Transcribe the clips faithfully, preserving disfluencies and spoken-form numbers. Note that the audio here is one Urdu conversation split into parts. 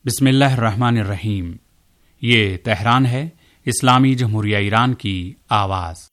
बिस्मिल्लाहिर्रहमानिर्रहीम। ये तेहरान है, इस्लामी जमहूरिया ईरान की आवाज़।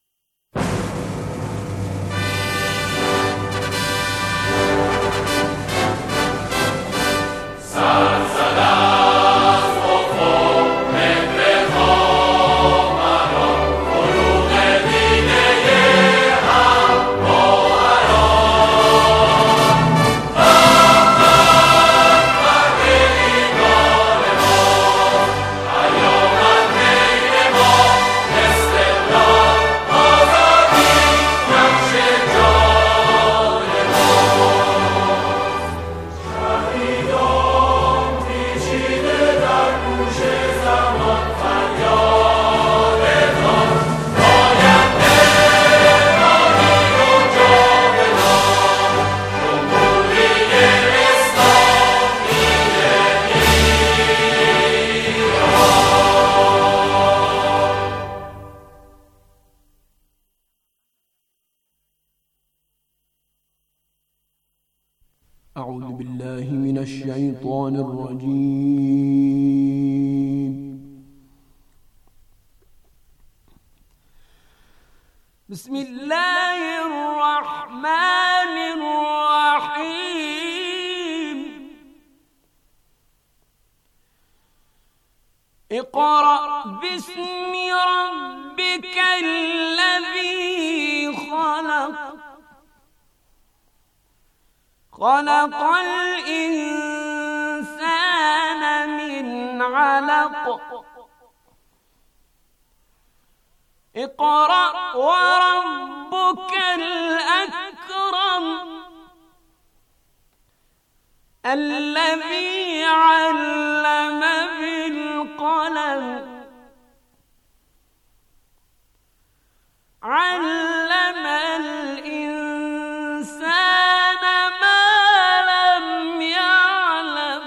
أعوذ بالله من الشيطان الرجيم. بسم الله الرحمن الرحيم. اقرأ باسم ربك الذي خلق خلق الإنسان من علق. اقرأ وربك الأكرم الذي علم بالقلم علم الإنسان ما لم يعلم.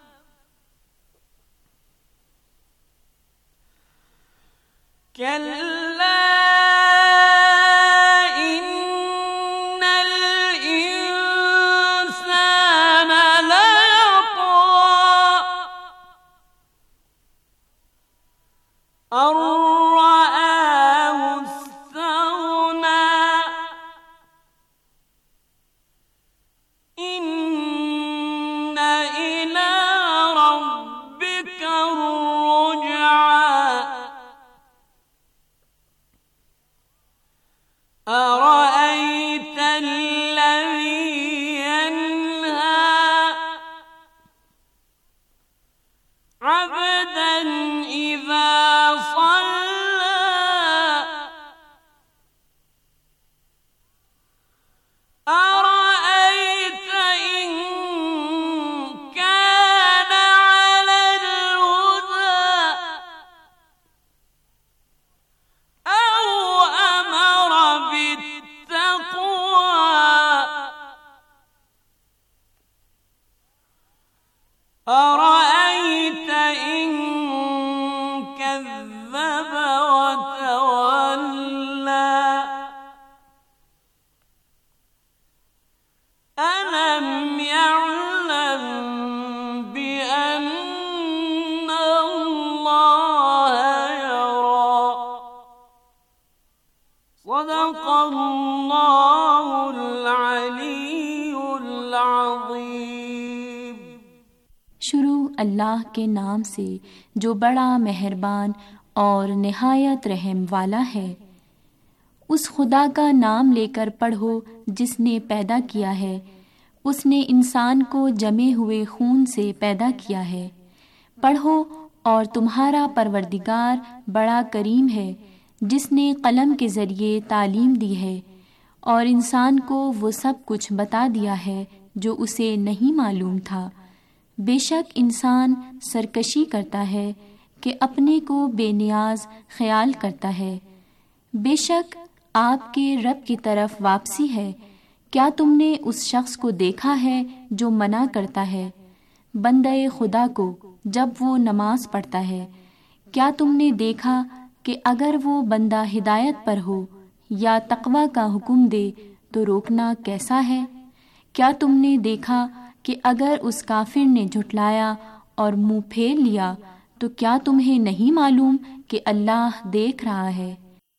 كلا إن الإنسان ليطغى أن رآه استغنى. إن إلى ربك الرجعى. أرأيت الذي ينهى عبدا إذا صلى. أرأيت إن كان على الهدى أو أمر بالتقوى. أرأيت إن كذب وتولى. ألم يعلم بأن الله يرى. صدق الله العلي العظيم. शुरू अल्लाह के नाम से जो बड़ा मेहरबान और निहायत रहम वाला है। उस खुदा का नाम लेकर पढ़ो जिसने पैदा किया है। उसने इंसान को जमे हुए खून से पैदा किया है। पढ़ो और तुम्हारा परवरदिगार बड़ा करीम है, जिसने कलम के ज़रिए तालीम दी है और इंसान को वो सब कुछ बता दिया है जो उसे नहीं मालूम था। बेशक इंसान सरकशी करता है कि अपने को बेनियाज ख्याल करता है। बेशक आपके रब की तरफ वापसी है। क्या तुमने उस शख्स को देखा है जो मना करता है बंदे खुदा को जब वो नमाज पढ़ता है? क्या तुमने देखा कि अगर वो बंदा हिदायत पर हो या तक़वा का हुक्म दे तो रोकना कैसा है? क्या तुमने देखा कि अगर उस काफिर ने झुटलाया اور منہ پھیر لیا تو کیا تمہیں نہیں معلوم کہ اللہ دیکھ رہا ہے؟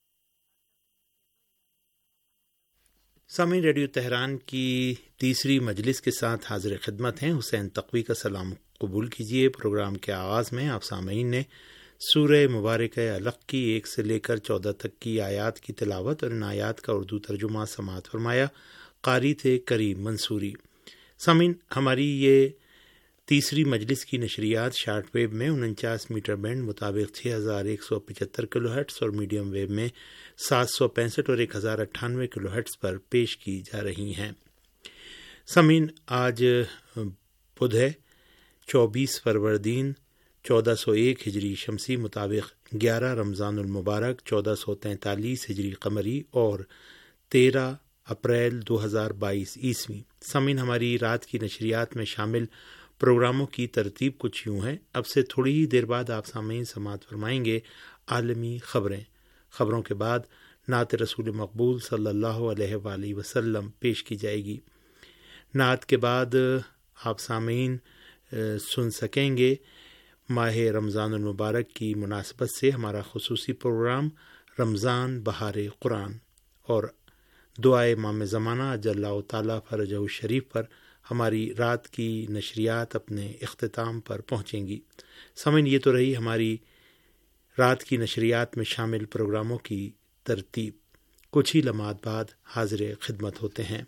سامعین، ریڈیو تہران کی تیسری مجلس کے ساتھ حاضر خدمت ہیں حسین تقوی کا سلام قبول کیجیے۔ پروگرام کے آغاز میں آپ سامعین نے سورہ مبارکہ علق کی ایک سے لے کر چودہ تک کی آیات کی تلاوت اور ان آیات کا اردو ترجمہ سماعت فرمایا۔ قاری تھے کریم منصوری۔ سامعین، ہماری یہ تیسری مجلس کی نشریات شارٹ ویو میں انچاس میٹر بینڈ مطابق چھ ہزار ایک سو پچہتر کلو ہرٹس اور میڈیم ویو میں سات سو پینسٹھ اور ایک ہزار اٹھانوے کلو ہرٹس پر پیش کی جا رہی ہیں۔ سامعین، آج بدھ ہے، چوبیس فروردین چودہ سو ایک ہجری شمسی مطابق گیارہ رمضان المبارک چودہ سو تینتالیس ہجری قمری اور تیرہ اپریل دو ہزار بائیس عیسوی۔ سامعین، ہماری رات کی نشریات میں شامل پروگراموں کی ترتیب کچھ یوں ہے۔ اب سے تھوڑی ہی دیر بعد آپ سامعین سماعت فرمائیں گے عالمی خبریں۔ خبروں کے بعد نعت رسول مقبول صلی اللہ علیہ وآلہ وسلم پیش کی جائے گی۔ نعت کے بعد آپ سامعین سن سکیں گے ماہ رمضان المبارک کی مناسبت سے ہمارا خصوصی پروگرام رمضان بہار قرآن، اور دعائے امام زمانہ اجل اللہ تعالیٰ فرجہ الشریف پر ہماری رات کی نشریات اپنے اختتام پر پہنچیں گی۔ سامعین، یہ تو رہی ہماری رات کی نشریات میں شامل پروگراموں کی ترتیب۔ کچھ ہی لمحات بعد حاضر خدمت ہوتے ہیں۔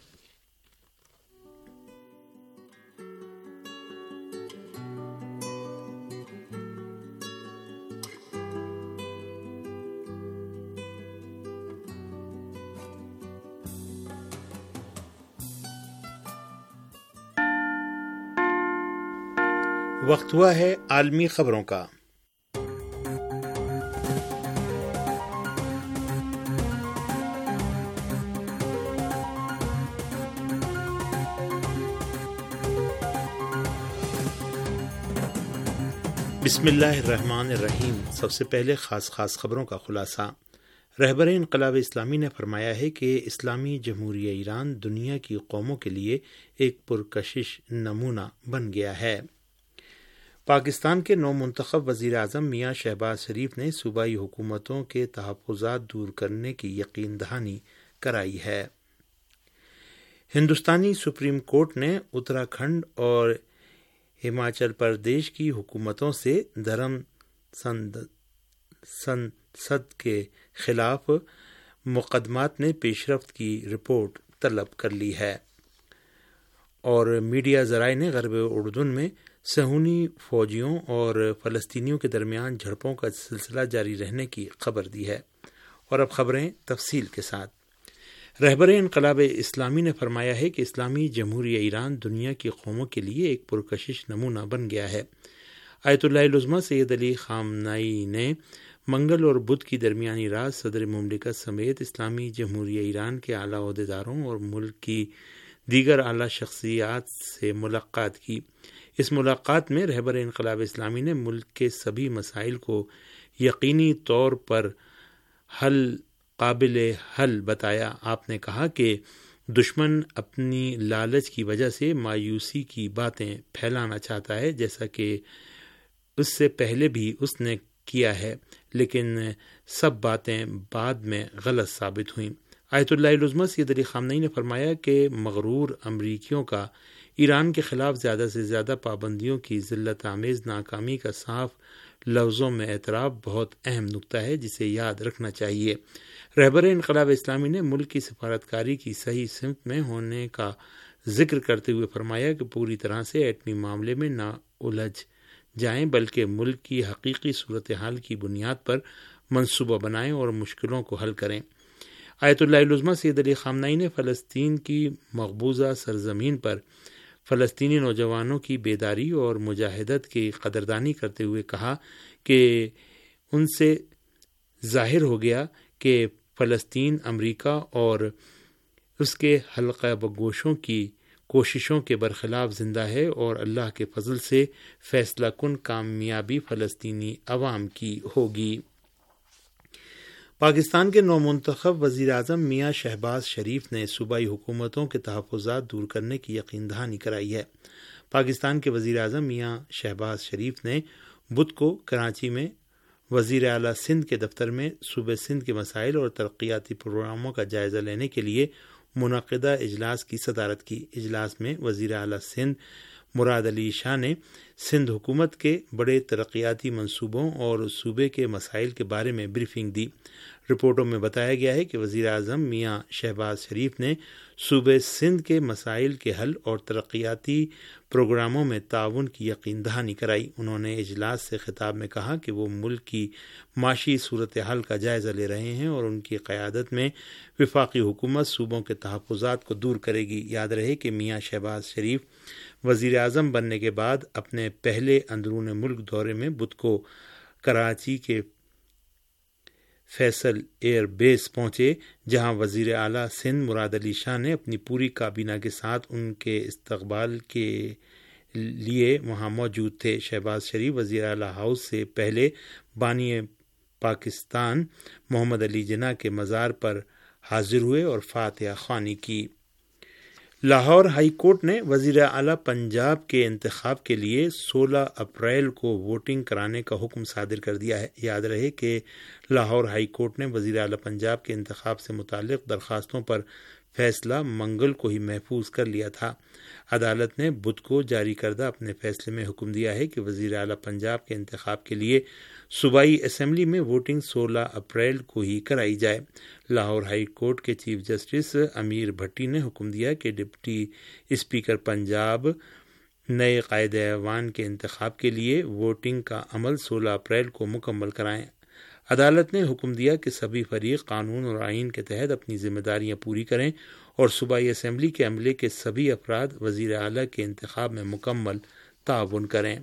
وقت ہوا ہے عالمی خبروں کا۔ بسم اللہ الرحمن الرحیم۔ سب سے پہلے خاص خاص خبروں کا خلاصہ۔ رہبر انقلاب اسلامی نے فرمایا ہے کہ اسلامی جمہوریہ ایران دنیا کی قوموں کے لیے ایک پرکشش نمونہ بن گیا ہے۔ پاکستان کے نو منتخب وزیر اعظم میاں شہباز شریف نے صوبائی حکومتوں کے تحفظات دور کرنے کی یقین دہانی کرائی ہے۔ ہندوستانی سپریم کورٹ نے اتراکھنڈ اور ہماچل پردیش کی حکومتوں سے دھرم سنسد کے خلاف مقدمات میں پیش رفت کی رپورٹ طلب کر لی ہے، اور میڈیا ذرائع نے غرب اردن میں صہیونی فوجیوں اور فلسطینیوں کے درمیان جھڑپوں کا سلسلہ جاری رہنے کی خبر دی ہے۔ اور اب خبریں تفصیل کے ساتھ۔ رہبر انقلاب اسلامی نے فرمایا ہے کہ اسلامی جمہوریہ ایران دنیا کی قوموں کے لیے ایک پرکشش نمونہ بن گیا ہے۔ آیت اللہ العظمہ سید علی خامنئی نے منگل اور بدھ کی درمیانی رات صدر مملکت سمیت اسلامی جمہوریہ ایران کے اعلیٰ عہدیداروں اور ملک کی دیگر اعلیٰ شخصیات سے ملاقات کی۔ اس ملاقات میں رہبر انقلاب اسلامی نے ملک کے سبھی مسائل کو یقینی طور پر حل قابل حل بتایا۔ آپ نے کہا کہ دشمن اپنی لالچ کی وجہ سے مایوسی کی باتیں پھیلانا چاہتا ہے، جیسا کہ اس سے پہلے بھی اس نے کیا ہے، لیکن سب باتیں بعد میں غلط ثابت ہوئیں۔ آیت اللہ العظمہ سید علی خامنئی نے فرمایا کہ مغرور امریکیوں کا ایران کے خلاف زیادہ سے زیادہ پابندیوں کی ذلت آمیز ناکامی کا صاف لفظوں میں اعتراف بہت اہم نکتہ ہے، جسے یاد رکھنا چاہیے۔ رہبر انقلاب اسلامی نے ملک کی سفارتکاری کی صحیح سمت میں ہونے کا ذکر کرتے ہوئے فرمایا کہ پوری طرح سے ایٹمی معاملے میں نہ الجھ جائیں، بلکہ ملک کی حقیقی صورتحال کی بنیاد پر منصوبہ بنائیں اور مشکلوں کو حل کریں۔ آیت اللہ العظمہ سید علی خامنئی نے فلسطین کی مقبوضہ سرزمین پر فلسطینی نوجوانوں کی بیداری اور مجاہدت کی قدردانی کرتے ہوئے کہا کہ ان سے ظاہر ہو گیا کہ فلسطین امریکہ اور اس کے حلقہ بگوشوں کی کوششوں کے برخلاف زندہ ہے، اور اللہ کے فضل سے فیصلہ کن کامیابی فلسطینی عوام کی ہوگی۔ پاکستان کے نو منتخب وزیر اعظم میاں شہباز شریف نے صوبائی حکومتوں کے تحفظات دور کرنے کی یقین دہانی کرائی ہے۔ پاکستان کے وزیر اعظم میاں شہباز شریف نے بدھ کو کراچی میں وزیر اعلیٰ سندھ کے دفتر میں صوبہ سندھ کے مسائل اور ترقیاتی پروگراموں کا جائزہ لینے کے لیے منعقدہ اجلاس کی صدارت کی۔ اجلاس میں وزیر اعلیٰ سندھ مراد علی شاہ نے سندھ حکومت کے بڑے ترقیاتی منصوبوں اور صوبے کے مسائل کے بارے میں بریفنگ دی۔ رپورٹوں میں بتایا گیا ہے کہ وزیر اعظم میاں شہباز شریف نے صوبے سندھ کے مسائل کے حل اور ترقیاتی پروگراموں میں تعاون کی یقین دہانی کرائی۔ انہوں نے اجلاس سے خطاب میں کہا کہ وہ ملک کی معاشی صورتحال کا جائزہ لے رہے ہیں اور ان کی قیادت میں وفاقی حکومت صوبوں کے تحفظات کو دور کرے گی۔ یاد رہے کہ میاں شہباز شریف وزیر اعظم بننے کے بعد اپنے پہلے اندرون ملک دورے میں بدھ کو کراچی کے فیصل ایئر بیس پہنچے، جہاں وزیر اعلیٰ سندھ مراد علی شاہ نے اپنی پوری کابینہ کے ساتھ ان کے استقبال کے لیے وہاں موجود تھے۔ شہباز شریف وزیر اعلیٰ ہاؤس سے پہلے بانی پاکستان محمد علی جناح کے مزار پر حاضر ہوئے اور فاتحہ خوانی کی۔ لاہور ہائی کورٹ نے وزیر اعلیٰ پنجاب کے انتخاب کے لیے سولہ اپریل کو ووٹنگ کرانے کا حکم صادر کر دیا ہے۔ یاد رہے کہ لاہور ہائی کورٹ نے وزیر اعلیٰ پنجاب کے انتخاب سے متعلق درخواستوں پر فیصلہ منگل کو ہی محفوظ کر لیا تھا۔ عدالت نے بدھ کو جاری کردہ اپنے فیصلے میں حکم دیا ہے کہ وزیر اعلیٰ پنجاب کے انتخاب کے لیے صوبائی اسمبلی میں ووٹنگ سولہ اپریل کو ہی کرائی جائے۔ لاہور ہائی کورٹ کے چیف جسٹس امیر بھٹی نے حکم دیا کہ ڈپٹی اسپیکر پنجاب نئے قائد ایوان کے انتخاب کے لیے ووٹنگ کا عمل سولہ اپریل کو مکمل کرائیں۔ عدالت نے حکم دیا کہ سبھی فریق قانون اور آئین کے تحت اپنی ذمہ داریاں پوری کریں اور صوبائی اسمبلی کے عملے کے سبھی افراد وزیر اعلیٰ کے انتخاب میں مکمل تعاون کریں۔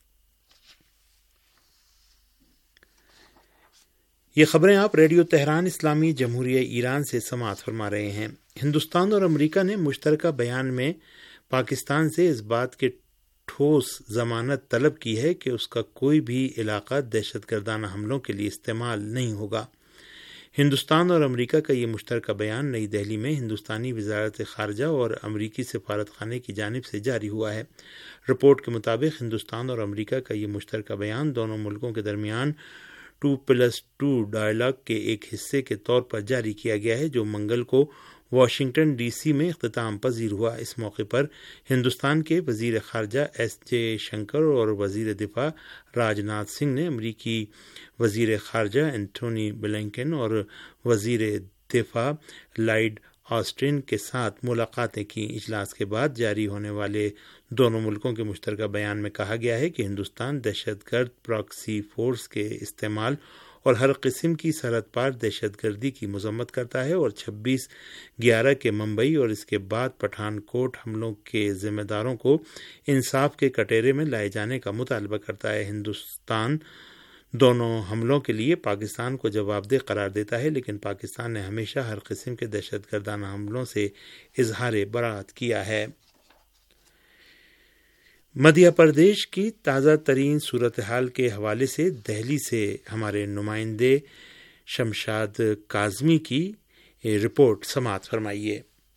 یہ خبریں آپ ریڈیو تہران اسلامی جمہوریہ ایران سے سماعت فرما رہے ہیں۔ ہندوستان اور امریکہ نے مشترکہ بیان میں پاکستان سے اس بات کے ٹھوس ضمانت طلب کی ہے کہ اس کا کوئی بھی علاقہ دہشت گردانہ حملوں کے لیے استعمال نہیں ہوگا۔ ہندوستان اور امریکہ کا یہ مشترکہ بیان نئی دہلی میں ہندوستانی وزارت خارجہ اور امریکی سفارت خانے کی جانب سے جاری ہوا ہے۔ رپورٹ کے مطابق ہندوستان اور امریکہ کا یہ مشترکہ بیان دونوں ملکوں کے درمیان ٹو پلس ٹو ڈائلاگ کے ایک حصے کے طور پر جاری کیا گیا ہے، جو منگل کو واشنگٹن ڈی سی میں اختتام پذیر ہوا۔ اس موقع پر ہندوستان کے وزیر خارجہ ایس جے شنکر اور وزیر دفاع راج ناتھ سنگھ نے امریکی وزیر خارجہ اینٹونی بلنکن اور وزیر دفاع لائیڈ آسٹن کے ساتھ ملاقاتیں کی۔ اجلاس کے بعد جاری ہونے والے دونوں ملکوں کے مشترکہ بیان میں کہا گیا ہے کہ ہندوستان دہشت گرد پراکسی فورس کے استعمال اور ہر قسم کی سرحد پار دہشت گردی کی مذمت کرتا ہے اور چھبیس گیارہ کے ممبئی اور اس کے بعد پٹھان کوٹ حملوں کے ذمہ داروں کو انصاف کے کٹہرے میں لائے جانے کا مطالبہ کرتا ہے۔ ہندوستان دونوں حملوں کے لیے پاکستان کو جواب دہ قرار دیتا ہے، لیکن پاکستان نے ہمیشہ ہر قسم کے دہشت گردانہ حملوں سے اظہار برات کیا ہے۔ مدھیہ پردیش کی تازہ ترین صورتحال کے حوالے سے دہلی سے ہمارے نمائندے شمشاد کاظمی کی رپورٹ سماعت فرمائیے۔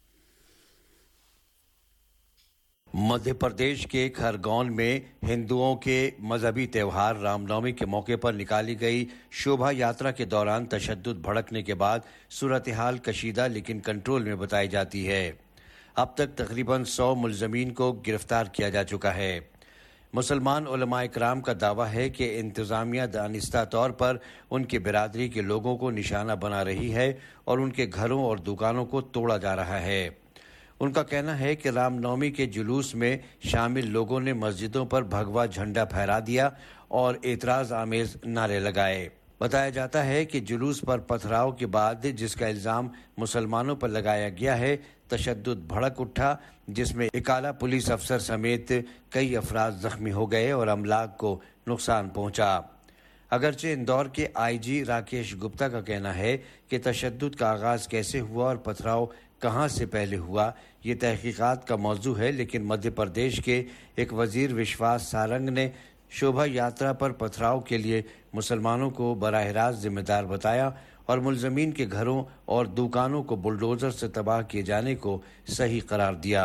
مدھیہ پردیش کے کھرگون میں ہندوؤں کے مذہبی تہوار رام نومی کے موقع پر نکالی گئی شوبھا یاترا کے دوران تشدد بھڑکنے کے بعد صورتحال کشیدہ لیکن کنٹرول میں بتائی جاتی ہے۔ اب تک تقریباً سو ملزمین کو گرفتار کیا جا چکا ہے۔ مسلمان علماء کرام کا دعویٰ ہے کہ انتظامیہ دانستہ طور پر ان کی برادری کے لوگوں کو نشانہ بنا رہی ہے اور ان کے گھروں اور دکانوں کو توڑا جا رہا ہے۔ ان کا کہنا ہے کہ رام نومی کے جلوس میں شامل لوگوں نے مسجدوں پر بھگوا جھنڈا پھہرا دیا اور اعتراض آمیز نعرے لگائے۔ بتایا جاتا ہے کہ جلوس پر پتھراؤ کے بعد جس کا الزام مسلمانوں پر لگایا گیا ہے، تشدد بھڑک اٹھا، جس میں اکالا پولیس افسر سمیت کئی افراد زخمی ہو گئے اور املاک کو نقصان پہنچا۔ اگرچہ اندور کے آئی جی راکیش گپتا کا کہنا ہے کہ تشدد کا آغاز کیسے ہوا اور پتھراؤ کہاں سے پہلے ہوا یہ تحقیقات کا موضوع ہے، لیکن مدھیہ پردیش کے ایک وزیر وشواس سارنگ نے شوبھا یاترا پر پتھراؤ کے لیے مسلمانوں کو براہ راست ذمہ دار بتایا اور ملزمین کے گھروں اور دکانوں کو بلڈوزر سے تباہ کیے جانے کو صحیح قرار دیا۔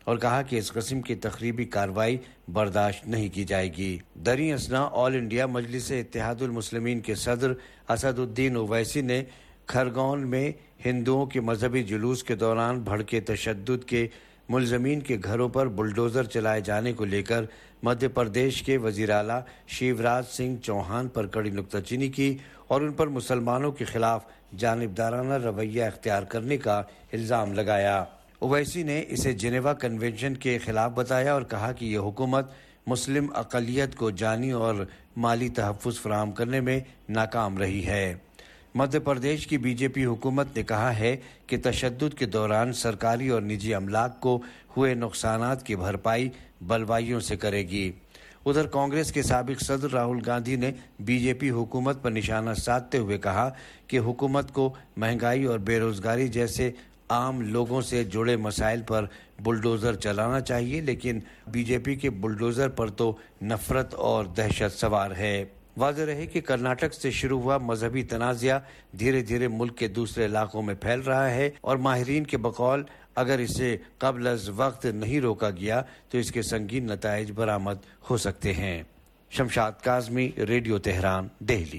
اور کہا کہ اس قسم کی تخریبی کارروائی برداشت نہیں کی جائے گی۔ دریں اثنا آل انڈیا مجلس اتحاد المسلمین کے صدر اسد الدین اویسی نے کھرگون میں ہندوؤں کے مذہبی جلوس کے دوران بھڑکے تشدد کے ملزمین کے گھروں پر بلڈوزر چلائے جانے کو لے کر مدھیہ پردیش کے وزیر اعلیٰ شیوراج سنگھ چوہان پر کڑی نکتہ چینی کی اور ان پر مسلمانوں کے خلاف جانبدارانہ رویہ اختیار کرنے کا الزام لگایا۔ اویسی نے اسے جنیوا کنونشن کے خلاف بتایا اور کہا کہ یہ حکومت مسلم اقلیت کو جانی اور مالی تحفظ فراہم کرنے میں ناکام رہی ہے۔ مدھیہ پردیش کی بی جے پی حکومت نے کہا ہے کہ تشدد کے دوران سرکاری اور نجی املاک کو ہوئے نقصانات کی بھرپائی بلوائیوں سے کرے گی۔ ادھر کانگریس کے سابق صدر راہل گاندھی نے بی جے پی حکومت پر نشانہ سادھتے ہوئے کہا کہ حکومت کو مہنگائی اور بے روزگاری جیسے عام لوگوں سے جڑے مسائل پر بلڈوزر چلانا چاہیے، لیکن بی جے پی کے بلڈوزر پر تو نفرت اور دہشت سوار ہے۔ واضح رہے کہ کرناٹک سے شروع ہوا مذہبی تنازعہ دھیرے دھیرے ملک کے دوسرے علاقوں میں پھیل رہا ہے اور ماہرین کے بقول اگر اسے قبل از وقت نہیں روکا گیا تو اس کے سنگین نتائج برآمد ہو سکتے ہیں۔ Shamshad Kazmi, radio Tehran, Delhi.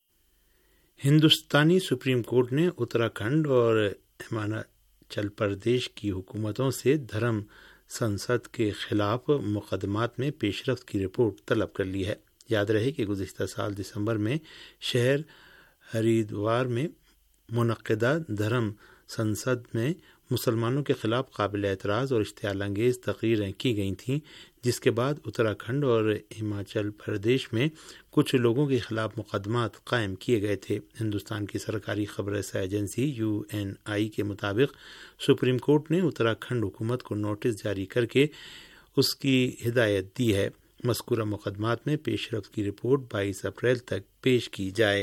ہندوستانی سپریم کورٹ نے اتراکھنڈ اور ہماچل پردیش کی حکومتوں سے دھرم سنسد کے خلاف مقدمات میں پیش رفت کی رپورٹ طلب کر لی ہے۔ یاد رہے کہ گزشتہ سال دسمبر میں شہر ہریدوار میں منعقدہ دھرم سنسد میں مسلمانوں کے خلاف قابل اعتراض اور اشتعال انگیز تقریریں کی گئی تھیں، جس کے بعد اتراکھنڈ اور ہماچل پردیش میں کچھ لوگوں کے خلاف مقدمات قائم کیے گئے تھے۔ ہندوستان کی سرکاری خبر رساں ایجنسی یو این آئی کے مطابق سپریم کورٹ نے اتراکھنڈ حکومت کو نوٹس جاری کر کے اس کی ہدایت دی ہے مذکورہ مقدمات میں پیش رفت کی رپورٹ بائیس اپریل تک پیش کی جائے۔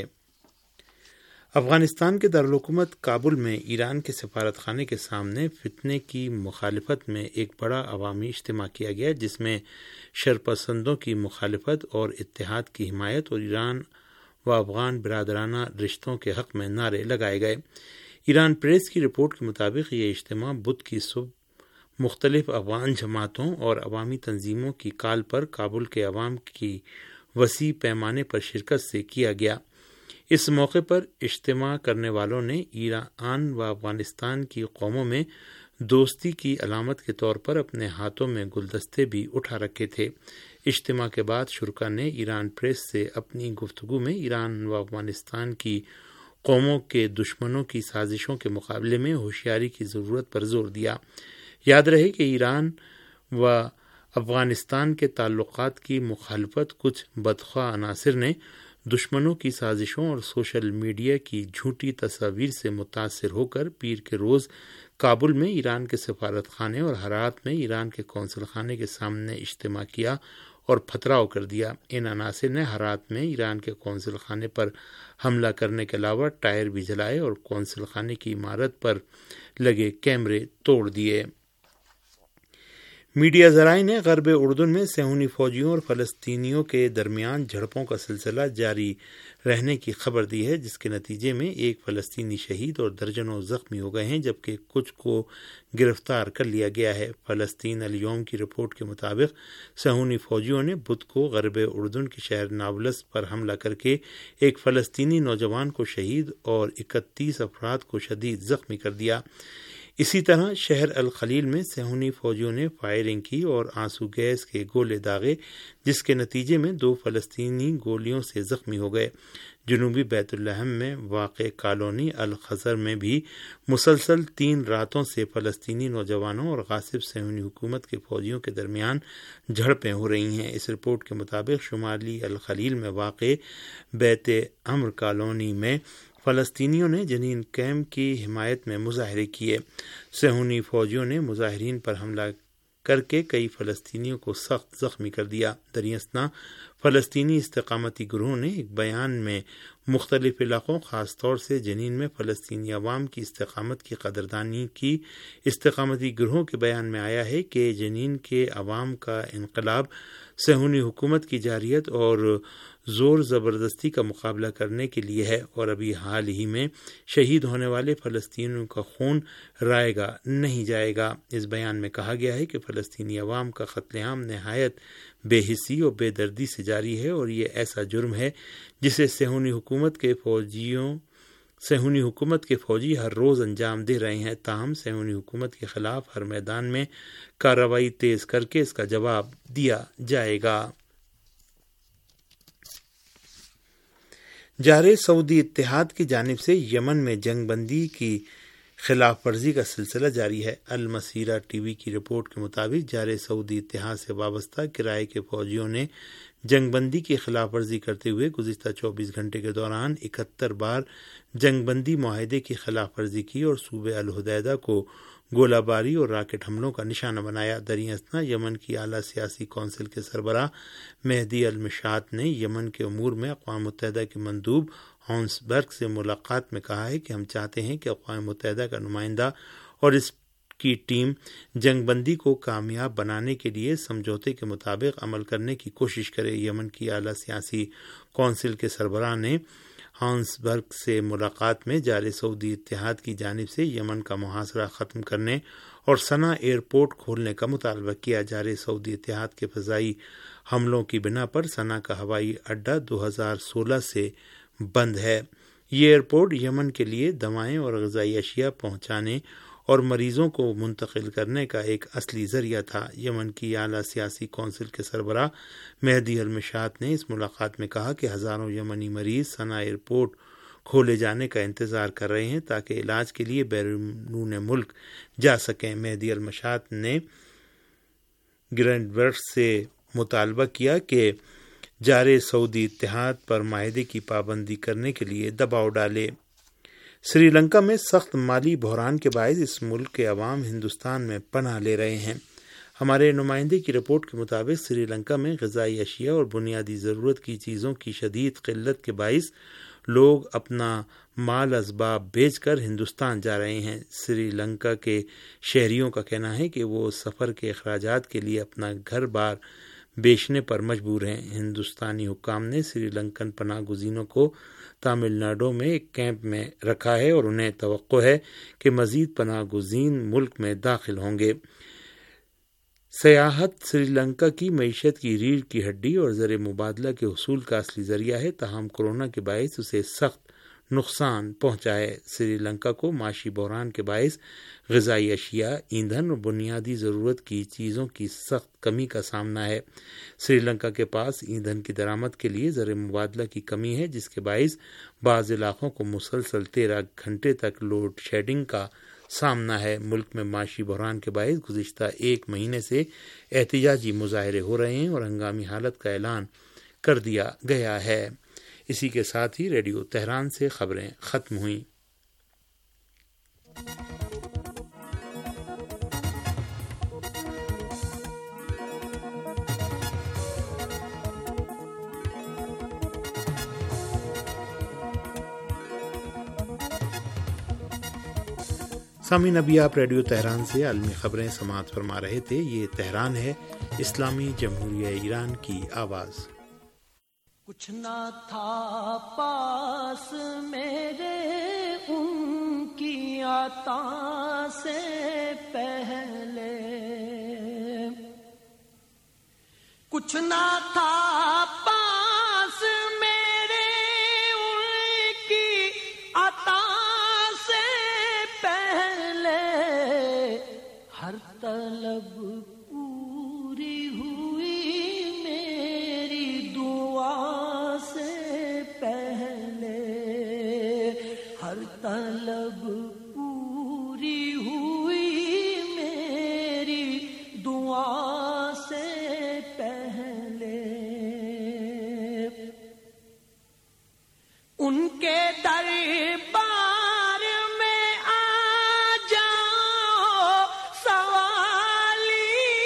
افغانستان کے دارالحکومت کابل میں ایران کے سفارت خانے کے سامنے فتنے کی مخالفت میں ایک بڑا عوامی اجتماع کیا گیا، جس میں شرپسندوں کی مخالفت اور اتحاد کی حمایت اور ایران و افغان برادرانہ رشتوں کے حق میں نعرے لگائے گئے۔ ایران پریس کی رپورٹ کے مطابق یہ اجتماع بدھ کی صبح مختلف افغان جماعتوں اور عوامی تنظیموں کی کال پر کابل کے عوام کی وسیع پیمانے پر شرکت سے کیا گیا۔ اس موقع پر اجتماع کرنے والوں نے ایران و افغانستان کی قوموں میں دوستی کی علامت کے طور پر اپنے ہاتھوں میں گلدستے بھی اٹھا رکھے تھے۔ اجتماع کے بعد شرکاء نے ایران پریس سے اپنی گفتگو میں ایران و افغانستان کی قوموں کے دشمنوں کی سازشوں کے مقابلے میں ہوشیاری کی ضرورت پر زور دیا۔ یاد رہے کہ ایران و افغانستان کے تعلقات کی مخالفت کچھ بدخواہ عناصر نے دشمنوں کی سازشوں اور سوشل میڈیا کی جھوٹی تصاویر سے متاثر ہو کر پیر کے روز کابل میں ایران کے سفارت خانے اور ہرات میں ایران کے قونصل خانے کے سامنے اجتماع کیا اور پتھراؤ کر دیا۔ ان عناصر نے ہرات میں ایران کے قونصل خانے پر حملہ کرنے کے علاوہ ٹائر بھی جلائے اور قونصل خانے کی عمارت پر لگے کیمرے توڑ دیے۔ میڈیا ذرائع نے غرب اردن میں صہیونی فوجیوں اور فلسطینیوں کے درمیان جھڑپوں کا سلسلہ جاری رہنے کی خبر دی ہے، جس کے نتیجے میں ایک فلسطینی شہید اور درجنوں زخمی ہو گئے ہیں، جبکہ کچھ کو گرفتار کر لیا گیا ہے۔ فلسطین الیوم کی رپورٹ کے مطابق صہیونی فوجیوں نے بدھ کو غرب اردن کے شہر نابلس پر حملہ کر کے ایک فلسطینی نوجوان کو شہید اور اکتیس افراد کو شدید زخمی کر دیا۔ اسی طرح شہر الخلیل میں صہیونی فوجیوں نے فائرنگ کی اور آنسو گیس کے گولے داغے، جس کے نتیجے میں دو فلسطینی گولیوں سے زخمی ہو گئے۔ جنوبی بیت الحم میں واقع کالونی الخضر میں بھی مسلسل تین راتوں سے فلسطینی نوجوانوں اور غاصب صہیونی حکومت کے فوجیوں کے درمیان جھڑپیں ہو رہی ہیں۔ اس رپورٹ کے مطابق شمالی الخلیل میں واقع بیت امر کالونی میں فلسطینیوں نے جنین کیمپ کی حمایت میں مظاہرے کیے۔ صہیونی فوجیوں نے مظاہرین پر حملہ کر کے کئی فلسطینیوں کو سخت زخمی کر دیا۔ دریں اثنا فلسطینی استقامتی گروہوں نے ایک بیان میں مختلف علاقوں خاص طور سے جنین میں فلسطینی عوام کی استقامت کی قدردانی کی۔ استقامتی گروہوں کے بیان میں آیا ہے کہ جنین کے عوام کا انقلاب صہیونی حکومت کی جارحیت اور زور زبردستی کا مقابلہ کرنے کے لیے ہے، اور ابھی حال ہی میں شہید ہونے والے فلسطینیوں کا خون رائے گا نہیں جائے گا۔ اس بیان میں کہا گیا ہے کہ فلسطینی عوام کا قتل عام نہایت بے حسی اور بے دردی سے جاری ہے، اور یہ ایسا جرم ہے جسے صہیونی حکومت کے فوجیوں صہیونی حکومت کے فوجی ہر روز انجام دے رہے ہیں۔ تاہم صہیونی حکومت کے خلاف ہر میدان میں کارروائی تیز کر کے اس کا جواب دیا جائے گا۔ جارے سعودی اتحاد کی جانب سے یمن میں جنگ بندی کی خلاف ورزی کا سلسلہ جاری ہے۔ المسیرہ ٹی وی کی رپورٹ کے مطابق جارے سعودی اتحاد سے وابستہ کرائے کے فوجیوں نے جنگ بندی کی خلاف ورزی کرتے ہوئے گزشتہ چوبیس گھنٹے کے دوران اکہتر بار جنگ بندی معاہدے کی خلاف ورزی کی اور صوبے الحدیدہ کو گولہ باری اور راکٹ حملوں کا نشانہ بنایا۔ دریں اثنا یمن کی اعلیٰ سیاسی کونسل کے سربراہ مہدی المشات نے یمن کے امور میں اقوام متحدہ کے مندوب ہانس برگ سے ملاقات میں کہا ہے کہ ہم چاہتے ہیں کہ اقوام متحدہ کا نمائندہ اور اس کی ٹیم جنگ بندی کو کامیاب بنانے کے لیے سمجھوتے کے مطابق عمل کرنے کی کوشش کرے۔ یمن کی اعلیٰ سیاسی کونسل کے سربراہ نے ہانس برگ سے ملاقات میں جارے سعودی اتحاد کی جانب سے یمن کا محاصرہ ختم کرنے اور صنعا ایئرپورٹ کھولنے کا مطالبہ کیا۔ جارے سعودی اتحاد کے فضائی حملوں کی بنا پر صنعا کا ہوائی اڈہ دو ہزار سولہ سے بند ہے۔ یہ ایئرپورٹ یمن کے لیے دوائیں اور غذائی اشیاء پہنچانے اور مریضوں کو منتقل کرنے کا ایک اصلی ذریعہ تھا۔ یمن کی اعلیٰ سیاسی کونسل کے سربراہ مہدی المشات نے اس ملاقات میں کہا کہ ہزاروں یمنی مریض صنعا ایئرپورٹ کھولے جانے کا انتظار کر رہے ہیں تاکہ علاج کے لیے بیرون ملک جا سکیں۔ مہدی المشات نے گرینڈ برگ سے مطالبہ کیا کہ جارے سعودی اتحاد پر معاہدے کی پابندی کرنے کے لیے دباؤ ڈالے۔ سری لنکا میں سخت مالی بحران کے باعث اس ملک کے عوام ہندوستان میں پناہ لے رہے ہیں۔ ہمارے نمائندے کی رپورٹ کے مطابق سری لنکا میں غذائی اشیاء اور بنیادی ضرورت کی چیزوں کی شدید قلت کے باعث لوگ اپنا مال اسباب بیچ کر ہندوستان جا رہے ہیں۔ سری لنکا کے شہریوں کا کہنا ہے کہ وہ سفر کے اخراجات کے لیے اپنا گھر بار بیچنے پر مجبور ہیں۔ ہندوستانی حکام نے سری لنکن پناہ گزینوں کو تامل ناڈو میں ایک کیمپ میں رکھا ہے اور انہیں توقع ہے کہ مزید پناہ گزین ملک میں داخل ہوں گے۔ سیاحت سری لنکا کی معیشت کی ریڑھ کی ہڈی اور زر مبادلہ کے حصول کا اصلی ذریعہ ہے، تاہم کورونا کے باعث اسے سخت نقصان پہنچا ہے۔ سری لنکا کو معاشی بحران کے باعث غذائی اشیاء، ایندھن اور بنیادی ضرورت کی چیزوں کی سخت کمی کا سامنا ہے۔ سری لنکا کے پاس ایندھن کی درآمد کے لیے زر مبادلہ کی کمی ہے، جس کے باعث بعض علاقوں کو مسلسل تیرہ گھنٹے تک لوڈ شیڈنگ کا سامنا ہے۔ ملک میں معاشی بحران کے باعث گزشتہ ایک مہینے سے احتجاجی مظاہرے ہو رہے ہیں اور ہنگامی حالت کا اعلان کر دیا گیا ہے۔ اسی کے ساتھ ہی ریڈیو تہران سے خبریں ختم ہوئیں۔ سامعین، ابھی آپ ریڈیو تہران سے عالمی خبریں سماعت فرما رہے تھے۔ یہ تہران ہے، اسلامی جمہوریہ ایران کی آواز۔ کچھ نہ تھا پاس میرے ان کی عطا سے پہلے، کچھ نہ تھا پاس میرے ان کی عطا سے پہلے، ہر طلب پوری ہوئی میری دعا سے پہلے، ہر طلب پوری ہوئی میری دعا سے پہلے، ان کے دربار میں آ جاؤ سوالی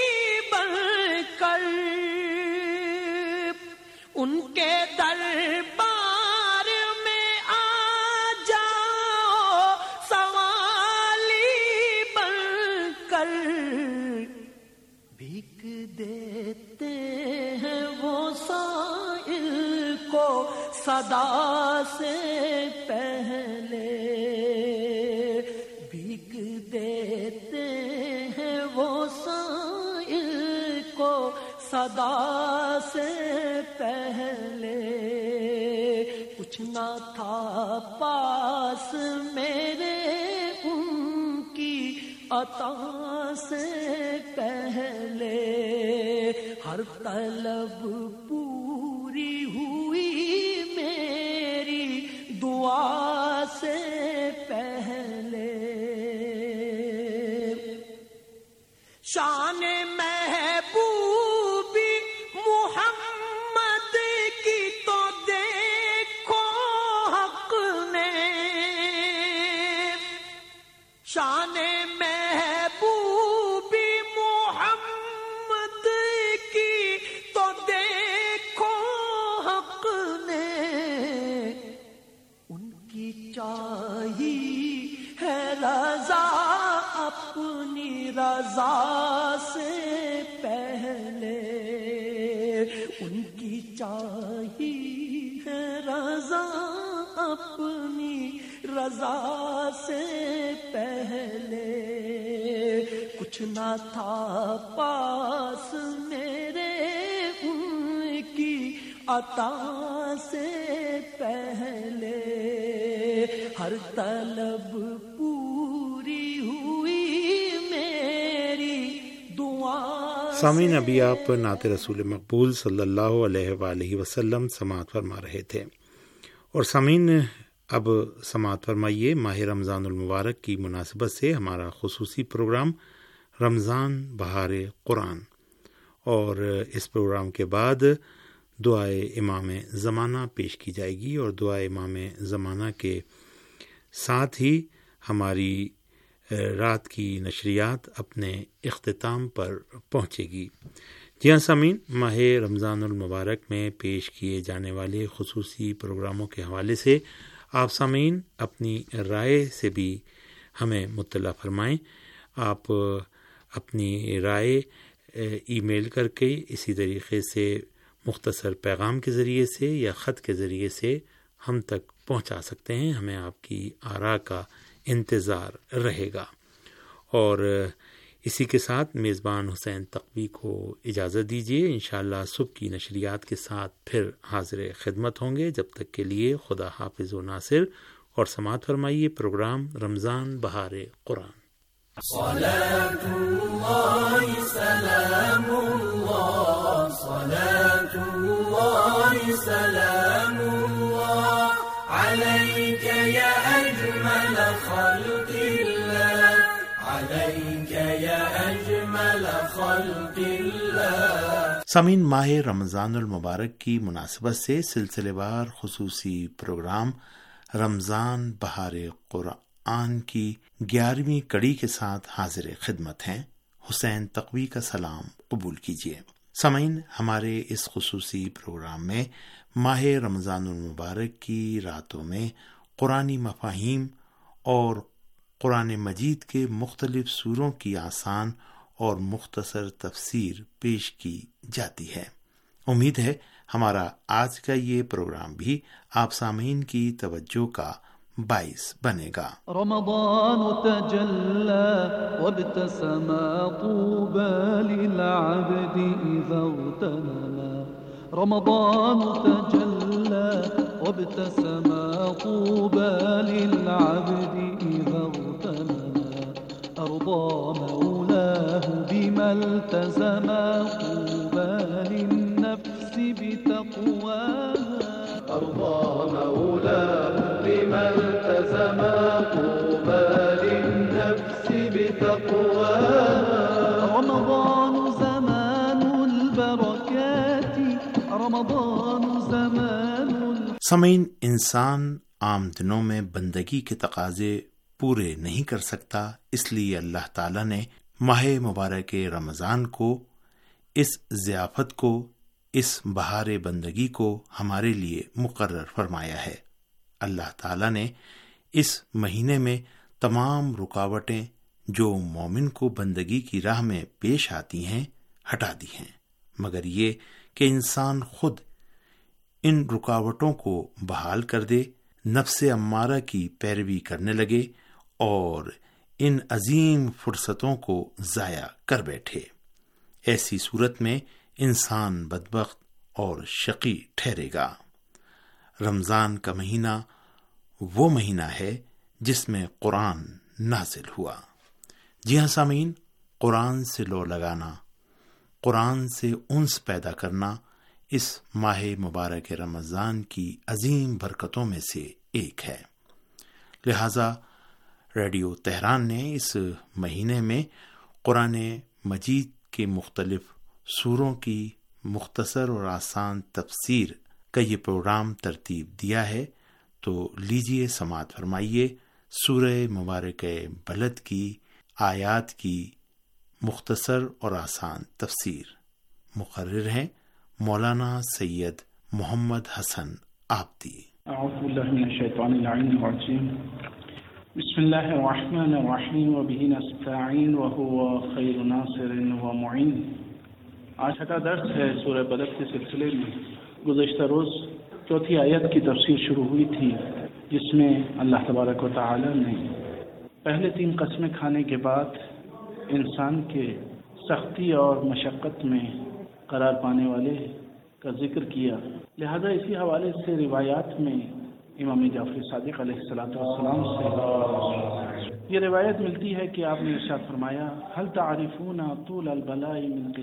صدا سے پہلے بھیگ دیتے ہیں وہ سائل کو صدا سے پہلے کچھ نہ تھا پاس میرے ان کی عطا سے پہلے ہر طلب پوری ہوئی میری دعا سے پہلے شان محبوبی محمد کی تو دیکھو حق نے شان محبوبی محمد کی تو دیکھو حق نے ان کی چاہی ہے رضا اپنی رضا سے پہلے ان کی چاہی ہے رضا اپنی رضا سے پہلے کچھ نہ تھا پاس میرے ان کی عطا سے پہلے ہر طلب پوری ہوئی میری دعا. سامعین، ابھی آپ نعت رسول مقبول صلی اللہ علیہ وآلہ وسلم سماعت فرما رہے تھے، اور سامعین اب سماعت فرمائیے ماہ رمضان المبارک کی مناسبت سے ہمارا خصوصی پروگرام رمضان بہار قرآن، اور اس پروگرام کے بعد دعائے امام زمانہ پیش کی جائے گی، اور دعائے امام زمانہ کے ساتھ ہی ہماری رات کی نشریات اپنے اختتام پر پہنچے گی. جی ہاں سامعین، ماہ رمضان المبارک میں پیش کیے جانے والے خصوصی پروگراموں کے حوالے سے آپ سامعین اپنی رائے سے بھی ہمیں مطلع فرمائیں. آپ اپنی رائے ای میل کر کے اسی طریقے سے مختصر پیغام کے ذریعے سے یا خط کے ذریعے سے ہم تک پہنچا سکتے ہیں. ہمیں آپ کی آراء کا انتظار رہے گا. اور اسی کے ساتھ میزبان حسین تقوی کو اجازت دیجیے. انشاءاللہ صبح کی نشریات کے ساتھ پھر حاضر خدمت ہوں گے. جب تک کے لیے خدا حافظ و ناصر، اور سماعت فرمائیے پروگرام رمضان بہار قرآن. صلاة اللہ سلام اللہ صلاة اللہ سلام اللہ علیک یا اجمل خلق اللہ علیک یا اجمل خلق اللہ. سامعین، ماہ رمضان المبارک کی مناسبت سے سلسلے وار خصوصی پروگرام رمضان بہار قرآن کی گیارہویں کڑی کے ساتھ حاضر خدمت ہیں. حسین تقوی کا سلام قبول کیجیے. سامعین، ہمارے اس خصوصی پروگرام میں ماہ رمضان المبارک کی راتوں میں قرآنی مفاہیم اور قرآن مجید کے مختلف سوروں کی آسان اور مختصر تفسیر پیش کی جاتی ہے. امید ہے ہمارا آج کا یہ پروگرام بھی آپ سامعین کی توجہ کا باعث بنے گا. رمضان تجلى وابتسم طوبى للعبد إذا اغتنما رمضان تجلى وابتسم طوبى للعبد إذا اغتنما أرضى مولاه بما التزم طوبى للنفس بتقواها أرضى مولاه بما التزم طوبى للنفس بتقواها رمضان زمان البركات رمضان زمان. سامعین، انسان عام دنوں میں بندگی کے تقاضے پورے نہیں کر سکتا، اس لیے اللہ تعالیٰ نے ماہ مبارک رمضان کو، اس ضیافت کو، اس بہار بندگی کو ہمارے لیے مقرر فرمایا ہے. اللہ تعالیٰ نے اس مہینے میں تمام رکاوٹیں جو مومن کو بندگی کی راہ میں پیش آتی ہیں ہٹا دی ہیں، مگر یہ کہ انسان خود ان رکاوٹوں کو بحال کر دے، نفس امارہ کی پیروی کرنے لگے اور ان عظیم فرصتوں کو ضائع کر بیٹھے۔ ایسی صورت میں انسان بدبخت اور شقی ٹھہرے گا۔ رمضان کا مہینہ وہ مہینہ ہے جس میں قرآن نازل ہوا۔ جی ہاں سامعین، قرآن سے لو لگانا، قرآن سے انس پیدا کرنا اس ماہ مبارک رمضان کی عظیم برکتوں میں سے ایک ہے۔ لہذا ریڈیو تہران نے اس مہینے میں قرآن مجید کے مختلف سوروں کی مختصر اور آسان تفسیر کا یہ پروگرام ترتیب دیا ہے، تو لیجئے سماعت فرمائیے سورہ مبارک بلد کی آیات کی مختصر اور آسان تفسیر۔ مقرر ہیں مولانا سید محمد حسن آبدی۔ اعوذ باللہ من الشیطان اللعین الرجیم، بسم اللہ الرحمن الرحیم وبہ نستعین وہو خیر ناصر ومعین۔ آج چھٹا درس ہے سورہ بلد کے سلسلے میں۔ گزشتہ روز چوتھی آیت کی تفسیر شروع ہوئی تھی، جس میں اللہ تبارک و تعالی نے پہلے تین قسمیں کھانے کے بعد انسان کے سختی اور مشقت میں قرار پانے والے کا ذکر کیا۔ لہذا اسی حوالے سے روایات میں امام جعفر صادق علیہ الصلوۃ والسلام سے یہ روایت ملتی ہے کہ آپ نے ارشاد فرمایا، هل تعرفون طول البلاء من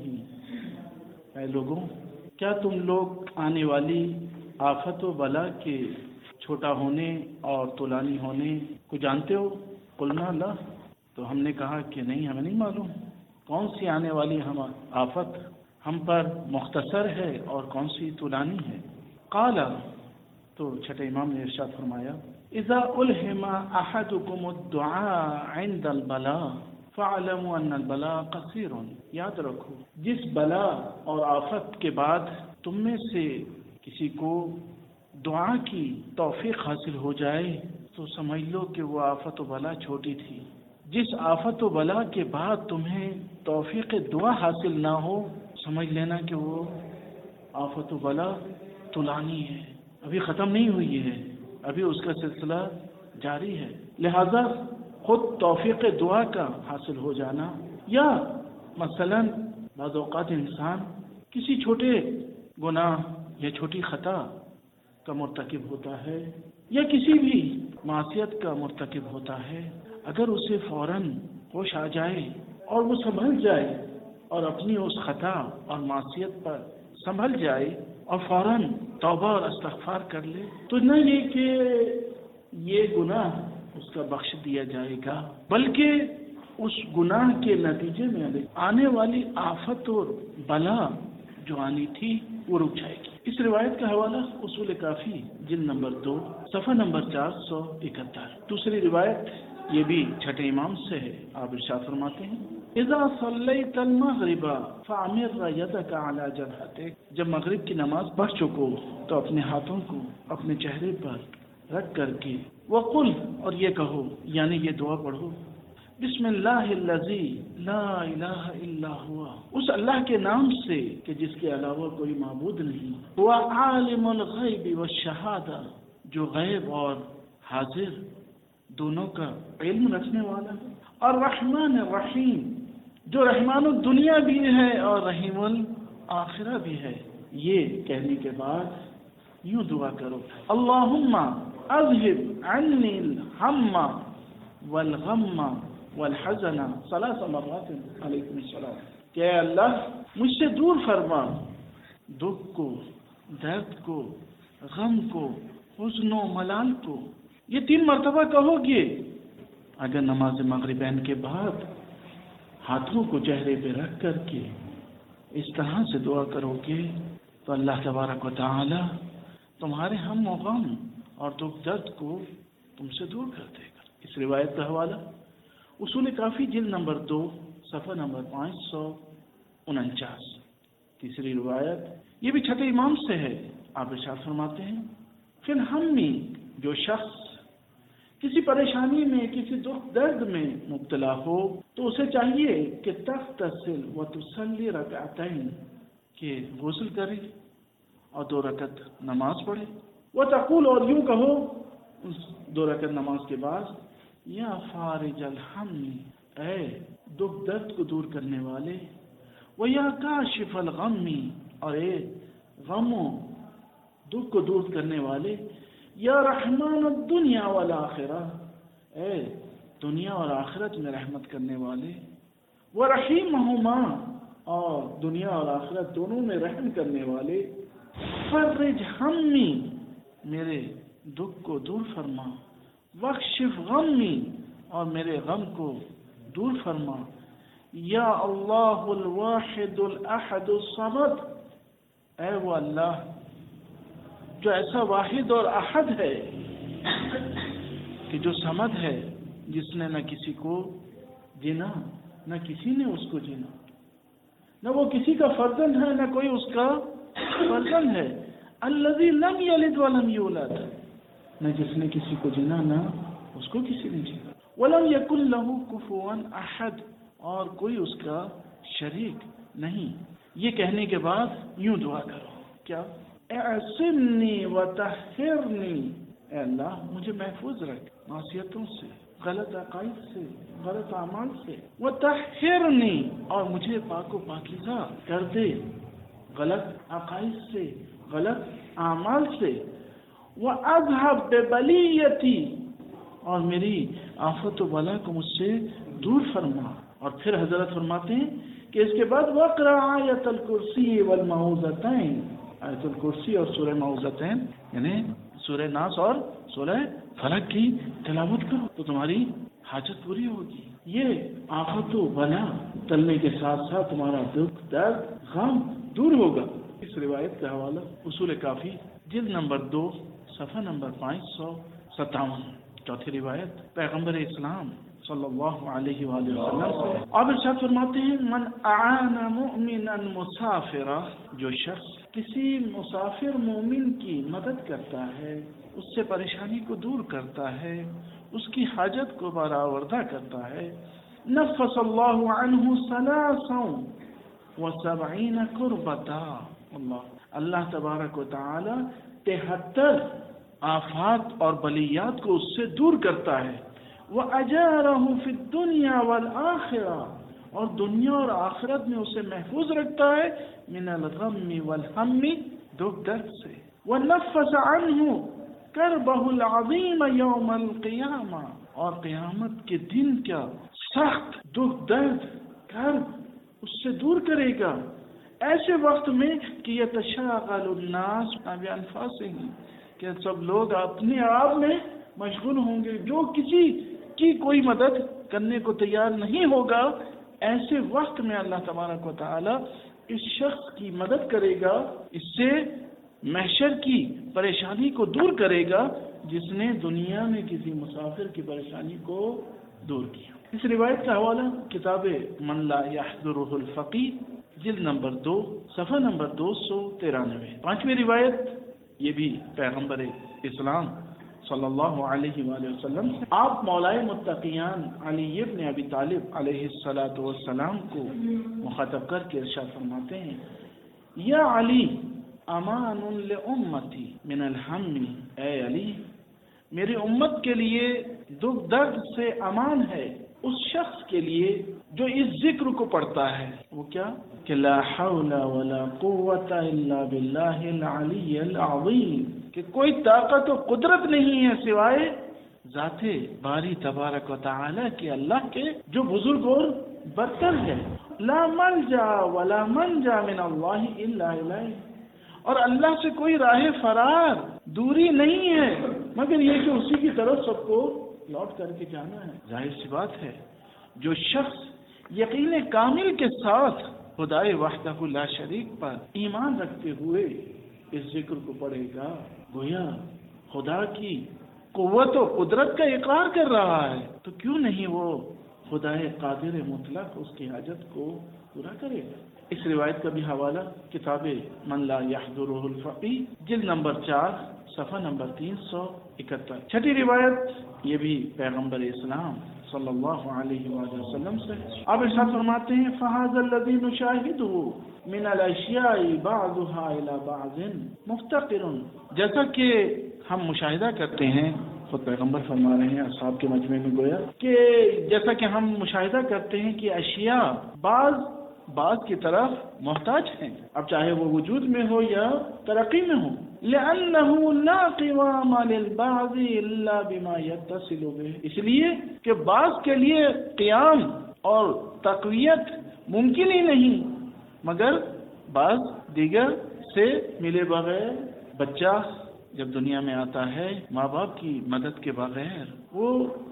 قصره، اے لوگوں کیا تم لوگ آنے والی آفت و بلا کے چھوٹا ہونے اور طولانی ہونے کو جانتے ہو؟ قلنا لا، تو ہم نے کہا کہ نہیں، ہمیں نہیں معلوم کون سی آنے والی ہم آفت ہم پر مختصر ہے اور کون سی طولانی ہے۔ قال، تو چھٹے امام نے ارشاد فرمایا، اذا الہم احدکم الدعاء عند البلاء فاعلموا ان البلاء قصیر، یاد رکھو جس بلا اور آفت کے بعد تم میں سے کسی کو دعا کی توفیق حاصل ہو جائے تو سمجھ لو کہ وہ آفت و بلا چھوٹی تھی۔ جس آفت و بلا کے بعد تمہیں توفیق دعا حاصل نہ ہو، سمجھ لینا کہ وہ آفت و بلا طولانی ہے، ابھی ختم نہیں ہوئی ہے، ابھی اس کا سلسلہ جاری ہے۔ لہذا خود توفیق دعا کا حاصل ہو جانا، یا مثلا بعض اوقات انسان کسی چھوٹے گناہ یا چھوٹی خطا کا مرتکب ہوتا ہے یا کسی بھی معصیت کا مرتکب ہوتا ہے، اگر اسے فوراً ہوش آ جائے اور وہ سنبھل جائے اور اپنی اس خطا اور معصیت پر سنبھل جائے اور فوراً توبہ اور استغفار کر لے، تو نہ یہ کہ یہ گناہ اس کا بخش دیا جائے گا، بلکہ اس گناہ کے نتیجے میں آنے والی آفت اور بلا جو آنی تھی وہ رک جائے گی۔ اس روایت کا حوالہ اصول کافی جلد نمبر دو صفحہ نمبر چار سو اکہتر۔ دوسری روایت یہ بھی چھٹے امام سے ہے، آپ ارشاد فرماتے ہیں، اذا صلیت المغرب فاعمر یدک علی جبہتک، جب مغرب کی نماز پڑھ چکو تو اپنے ہاتھوں کو اپنے چہرے پر رکھ کر کے وقل، اور یہ کہو، یعنی یہ دعا پڑھو، بسم اللہ الذی لا الہ الا ہوا، اس اللہ کے نام سے کہ جس کے علاوہ کوئی معبود نہیں، ہوا عالم الغیب والشہادہ، جو غیب اور حاضر دونوں کا علم رکھنے والا ہے، اور الرحمن الرحیم، جو رحمان الدنیا بھی ہے اور رحیم الآخرہ بھی ہے۔ یہ کہنے کے بعد یوں دعا کرو، اللہم اذہب عنی الہم والغم والحزن ثلاث مرات علیکم السلام، کہ اے اللہ مجھ سے دور فرما دکھ کو، درد کو، غم کو، حزن و ملال کو۔ یہ تین مرتبہ کہو گے اگر نماز مغربین کے بعد ہاتھوں کو چہرے پہ رکھ کر کے اس طرح سے دعا کرو گے تو اللہ تبارک و تعالی تمہارے ہم و غم اور دکھ درد کو تم سے دور کر دے گا۔ اس روایت کا حوالہ اصول کافی جلد نمبر دو صفحہ نمبر پانچ سو انچاس۔ تیسری روایت یہ بھی چھٹے امام سے ہے، آپ ارشاد فرماتے ہیں، پھر ہم میں جو شخص کسی پریشانی میں، کسی دکھ درد میں مبتلا ہو تو اسے چاہیے کہ تغتسل و تصلی رکعتین، کہ غسل کرے اور دو رکعت نماز پڑھے. وتقول اور یوں کہو اس دو رکعت نماز کے بعد یا فارج الحم اے دکھ درد کو دور کرنے والے، و یا کاشف الغم اور اے غم و دکھ کو دور کرنے والے، یا رحمان الدنیا والآخرہ اے دنیا اور آخرت میں رحمت کرنے والے، و رحیمہما اور دنیا اور آخرت دونوں میں رحم کرنے والے، فرج ہمی میرے دکھ کو دور فرما، وکشف غمی اور میرے غم کو دور فرما، یا اللہ الواحد الاحد الصمد اے وہ اللہ جو ایسا واحد اور احد ہے کہ جو صمد ہے، جس نے نہ کسی کو جینا نہ کسی نے اس کو جینا، نہ وہ کسی کا فرزند ہے نہ کوئی اس کا فرزند ہے، الذی لم یلد ولم یولد نہ جس نے کسی کو جینا نہ اس کو کسی نے جینا، ولم یکن لہ کفوا احد اور کوئی اس کا شریک نہیں. یہ کہنے کے بعد یوں دعا کرو، کیا؟ اعصمنی وطہرنی اے اللہ مجھے محفوظ رکھ معصیتوں سے، غلط عقائد سے، غلط اعمال سے، وطہرنی اور مجھے پاک و پاکیزہ کر دے غلط عقائد سے، غلط اعمال سے، وَأَذْهَبْ بِبَلِيَّتِي اور میری آفت و بلا کو مجھ سے دور فرما. اور پھر حضرت فرماتے ہیں کہ اس کے بعد وَقْرَأْ آیَةَ الْكُرْسِيِّ وَالْمَعُوذَتَيْن آیت الکرسی اور سورہ معوذتین یعنی سورہ ناس اور سورہ فلق کی تلاوت کرو تو تمہاری حاجت پوری ہوگی. یہ آفت و بلا ٹلنے کے ساتھ ساتھ تمہارا دکھ درد غم دور ہوگا. اس روایت کا حوالہ اصول کافی جلد نمبر دو صفحہ نمبر پانچ سو ستاون. چوتھی روایت پیغمبر اسلام صلی اللہ علیہ وآلہ وسلم سے آپ ارشاد فرماتے ہیں من اعان مؤمنا مسافرا جو شخص کسی مسافر مومن کی مدد کرتا ہے، اس سے پریشانی کو دور کرتا ہے، اس کی حاجت کو برآوردہ کرتا ہے، نفس اللہ عنہ ثلاثا وسبعین کربتا اللہ اللہ تبارک و تعالی تہتر آفات اور بلیات کو اس سے دور کرتا ہے. وَأَجَارَهُ فِي الدُّنْيَا وَالْآخِرَةِ اور دنیا اور آخرت میں اسے محفوظ رکھتا ہے من الغم والہم دکھ درد سے. وَنَفَّسَ عَنْهُ كَرْبَهُ الْعَظِيمَ يَوْمَ الْقِيَامَةِ اور قیامت کے دن کا سخت دکھ درد کرب اس سے دور کرے گا ایسے وقت میں کہ یتشاغل الناس بانفسہم کہ سب لوگ اپنے آپ میں مشغول ہوں گے، جو کسی کی کوئی مدد کرنے کو تیار نہیں ہوگا. ایسے وقت میں اللہ تبارک و تعالی اس شخص کی مدد کرے گا، اس سے محشر کی پریشانی کو دور کرے گا جس نے دنیا میں کسی مسافر کی پریشانی کو دور کیا. اس روایت کا حوالہ کتاب من لا یحضرہ الفقی جلد نمبر دو صفحہ نمبر دو سو ترانوے. پانچویں روایت یہ بھی پیغمبر اسلام صلی اللہ علیہ وآلہ وسلم سے آپ مولائے متقیان علی ابن ابی طالب علیہ الصلاۃ والسلام کو مخاطب کر کے ارشاد فرماتے ہیں یا علی امان لامتی من الہم اے علی میری امت کے لیے دکھ درد سے امان ہے اس شخص کے لیے جو اس ذکر کو پڑھتا ہے. وہ کیا کہ لا حول ولا قوت الا باللہ العلی العظیم کہ کوئی طاقت و قدرت نہیں ہے سوائے ذات باری تبارک و تعالی کے اللہ کے جو بزرگ اور برتر ہے. لا ملجا ولا منجا من اللہ الا الیہ اور اللہ سے کوئی راہ فرار دوری نہیں ہے مگر یہ کہ اسی کی طرف سب کو لوٹ کر کے جانا ہے. ظاہر سی بات ہے جو شخص یقین کامل کے ساتھ خدائے وحدہ لا شریک پر ایمان رکھتے ہوئے اس ذکر کو پڑھے گا گویا خدا کی قوت و قدرت کا اقرار کر رہا ہے تو کیوں نہیں وہ خدائے قادر مطلق اس کی حاجت کو پورا کرے گا. اس روایت کا بھی حوالہ کتاب من لا یحضرہ الفقی جلد نمبر چار صفحہ نمبر تین سو اکہتر. چھٹی روایت یہ بھی پیغمبر اسلام صلی اللہ علیہ وآلہ وسلم سے. آپ ارشاد فرماتے ہیں فَهَذَا الَّذِي نُشَاهِدُهُ مِنَ الْأَشْيَاءِ بَعْضُهَا إِلَى بَعْضٍ مُفْتَقِرٌ. جیسا کہ ہم مشاہدہ کرتے ہیں، خود پیغمبر فرما رہے ہیں اصحاب کے مجمع میں گویا کہ جیسا کہ ہم مشاہدہ کرتے ہیں کہ اشیاء بعض بعض کی طرف محتاج ہیں، اب چاہے وہ وجود میں ہو یا ترقی میں ہو. لأنه لا قوام للبعض الا بما يتصل به، اس لیے کہ بعض کے لیے قیام اور تقویت ممکن ہی نہیں مگر بعض دیگر سے ملے بغیر. بچہ جب دنیا میں آتا ہے ماں باپ کی مدد کے بغیر وہ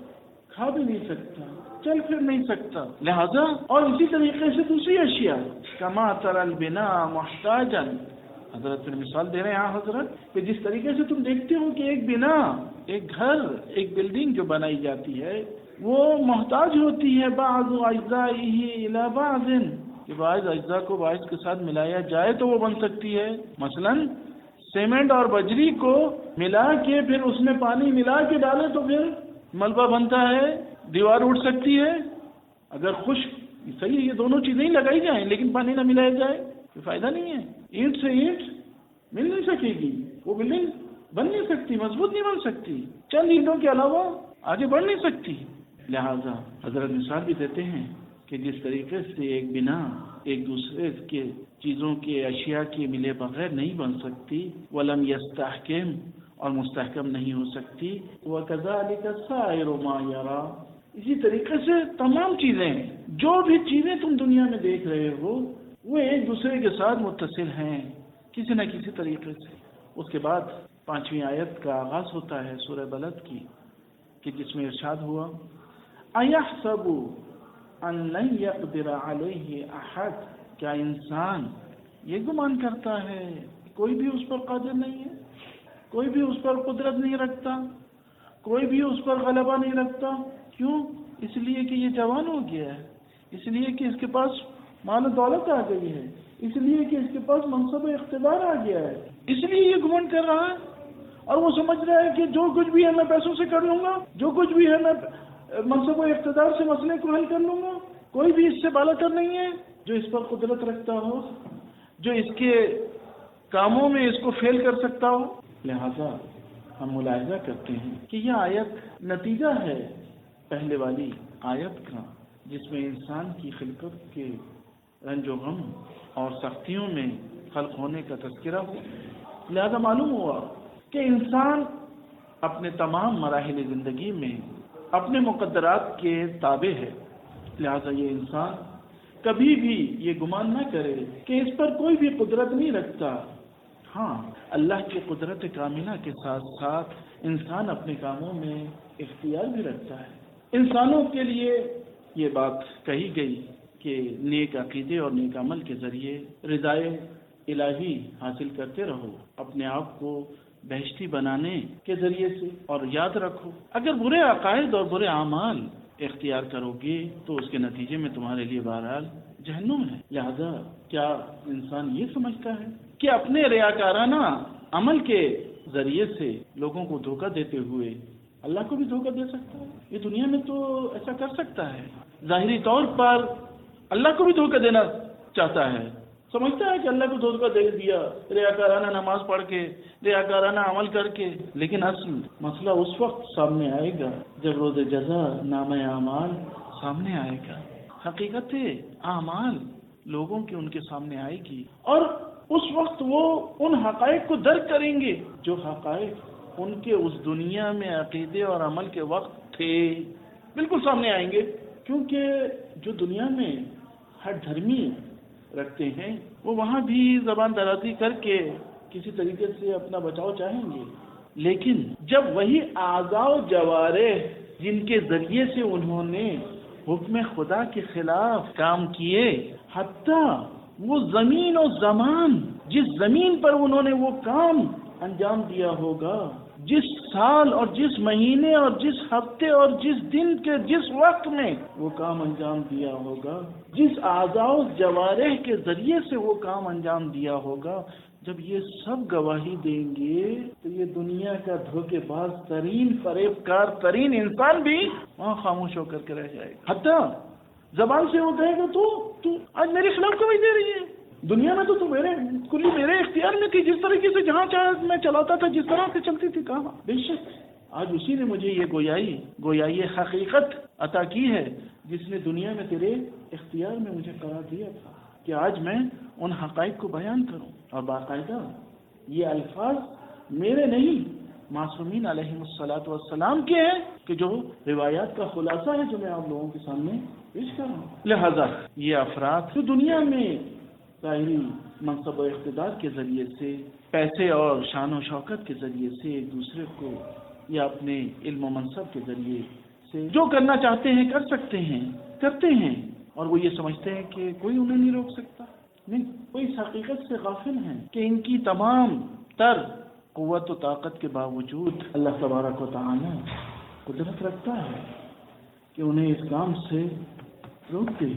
کھا بھی نہیں سکتا، چل پھر نہیں سکتا. لہذا اور اسی طریقے سے دوسری اشیاء کما تر البناء محتاجا، حضرت پھر مثال دے رہے ہیں حضرت کہ جس طریقے سے تم دیکھتے ہو کہ ایک بنا، ایک گھر، ایک بلڈنگ جو بنائی جاتی ہے وہ محتاج ہوتی ہے بعض اجزائہ الی بعض، کہ بعض اجزاء کو بعض کے ساتھ ملایا جائے تو وہ بن سکتی ہے. مثلا سیمنٹ اور بجری کو ملا کے پھر اس میں پانی ملا کے ڈالے تو پھر ملبہ بنتا ہے، دیوار اٹھ سکتی ہے. اگر خشک صحیح ہے، یہ دونوں چیزیں ہی لگائی جائیں لیکن پانی نہ ملایا جائے تو فائدہ نہیں ہے. اینٹ سے اینٹ مل نہیں سکے گی، وہ بلڈنگ بن نہیں سکتی، مضبوط نہیں بن سکتی، چند اینٹوں کے علاوہ آگے بڑھ نہیں سکتی. لہذا حضرت مثال بھی دیتے ہیں کہ جس طریقے سے ایک بنا ایک دوسرے کے چیزوں کے اشیاء کے ملے بغیر نہیں بن سکتی، ولم یستحکم اور مستحکم نہیں ہو سکتی، وَكَذَلِكَ سَائِرُ مَا يَرَى، اسی طریقے سے تمام چیزیں، جو بھی چیزیں تم دنیا میں دیکھ رہے ہو وہ ایک دوسرے کے ساتھ متصل ہیں کسی نہ کسی طریقے سے. اس کے بعد پانچویں آیت کا آغاز ہوتا ہے سورہ بلد کی کہ جس میں ارشاد ہوا اَيَحْسَبُ أَن لَّن يَقْدِرَ عَلَيْهِ أَحَدٌ، کیا انسان یہ گمان کرتا ہے کوئی بھی اس پر قادر نہیں ہے، کوئی بھی اس پر قدرت نہیں رکھتا، کوئی بھی اس پر غلبہ نہیں رکھتا. کیوں؟ اس لیے کہ یہ جوان ہو گیا ہے، اس لیے کہ اس کے پاس مال و دولت آ گئی ہے، اس لیے کہ اس کے پاس منصب و اقتدار آ گیا ہے، اس لیے یہ گمان کر رہا ہے. اور وہ سمجھ رہا ہے کہ جو کچھ بھی ہے میں پیسوں سے کر لوں گا، جو کچھ بھی ہے میں منصب و اقتدار سے مسئلے کو حل کر لوں گا. کوئی بھی اس سے بالا تر نہیں ہے جو اس پر قدرت رکھتا ہو، جو اس کے کاموں میں اس کو فیل کر سکتا ہو. لہذا ہم ملاحظہ کرتے ہیں کہ یہ آیت نتیجہ ہے پہلے والی آیت کا جس میں انسان کی خلقت کے رنج و غم اور سختیوں میں خلق ہونے کا تذکرہ ہو. لہذا معلوم ہوا کہ انسان اپنے تمام مراحل زندگی میں اپنے مقدرات کے تابع ہے. لہذا یہ انسان کبھی بھی یہ گمان نہ کرے کہ اس پر کوئی بھی قدرت نہیں رکھتا. ہاں، اللہ کی قدرت کاملہ کے ساتھ ساتھ انسان اپنے کاموں میں اختیار بھی رکھتا ہے. انسانوں کے لیے یہ بات کہی گئی کہ نیک عقیدے اور نیک عمل کے ذریعے رضائے الہی حاصل کرتے رہو، اپنے آپ کو بہشتی بنانے کے ذریعے سے. اور یاد رکھو اگر برے عقائد اور برے اعمال اختیار کرو گے تو اس کے نتیجے میں تمہارے لیے بہرحال جہنم ہے. لہذا کیا انسان یہ سمجھتا ہے کہ اپنے ریاکارانہ عمل کے ذریعے سے لوگوں کو دھوکہ دیتے ہوئے اللہ کو بھی دھوکہ دے سکتا ہے؟ یہ دنیا میں تو ایسا کر سکتا ہے، ظاہری طور پر اللہ کو بھی دھوکہ دینا چاہتا ہے، سمجھتا ہے کہ اللہ کو دھوکہ دے دیا ریاکارانہ نماز پڑھ کے، ریاکارانہ عمل کر کے. لیکن اصل مسئلہ اس وقت سامنے آئے گا جب روز جزا نامہ اعمال سامنے آئے گا، حقیقت اعمال لوگوں کی ان کے سامنے آئے گی، اور اس وقت وہ ان حقائق کو درک کریں گے جو حقائق ان کے اس دنیا میں عقیدے اور عمل کے وقت تھے، بالکل سامنے آئیں گے. کیونکہ جو دنیا میں ہر دھرمی رکھتے ہیں وہ وہاں بھی زبان درازی کر کے کسی طریقے سے اپنا بچاؤ چاہیں گے، لیکن جب وہی اعضاء و جوارح جن کے ذریعے سے انہوں نے حکم خدا کے خلاف کام کیے، حتیٰ وہ زمین و زمان جس زمین پر انہوں نے وہ کام انجام دیا ہوگا، جس سال اور جس مہینے اور جس ہفتے اور جس دن کے جس وقت میں وہ کام انجام دیا ہوگا، جس اعضاء و جوارح کے ذریعے سے وہ کام انجام دیا ہوگا، جب یہ سب گواہی دیں گے تو یہ دنیا کا دھوکے باز ترین فریب کار ترین انسان بھی وہاں خاموش ہو کر کے رہ جائے گا. حتیٰ زبان سے وہ کہے گا تو تو آج میرے خلاف گواہی دے رہی ہے. دنیا میں تو تو میرے کلی میرے اختیار میں تھی، جس طریقے سے جہاں چاہے میں چلاتا تھا، جس طرح سے چلتی تھی. کہاں بے شک آج اسی نے مجھے یہ گویائی گویائی حقیقت عطا کی ہے جس نے دنیا میں تیرے اختیار میں مجھے قرار دیا تھا کہ آج میں ان حقائق کو بیان کروں. اور باقاعدہ یہ الفاظ میرے نہیں، معصومین علیہ الصلاۃ والسلام کے ہیں کہ جو روایات کا خلاصہ ہے جو میں آپ لوگوں کے سامنے پیش کر رہا ہوں. لہذا یہ افراد جو دنیا میں ظاہری منصب و اقتدار کے ذریعے سے، پیسے اور شان و شوکت کے ذریعے سے ایک دوسرے کو یا اپنے علم و منصب کے ذریعے سے جو کرنا چاہتے ہیں کر سکتے ہیں، کرتے ہیں، اور وہ یہ سمجھتے ہیں کہ کوئی انہیں نہیں روک سکتا. نہیں، کوئی اس حقیقت سے غافل ہیں کہ ان کی تمام تر قوت و طاقت کے باوجود اللہ تبارک و تعالی قدرت رکھتا ہے کہ انہیں اس کام سے روک دے،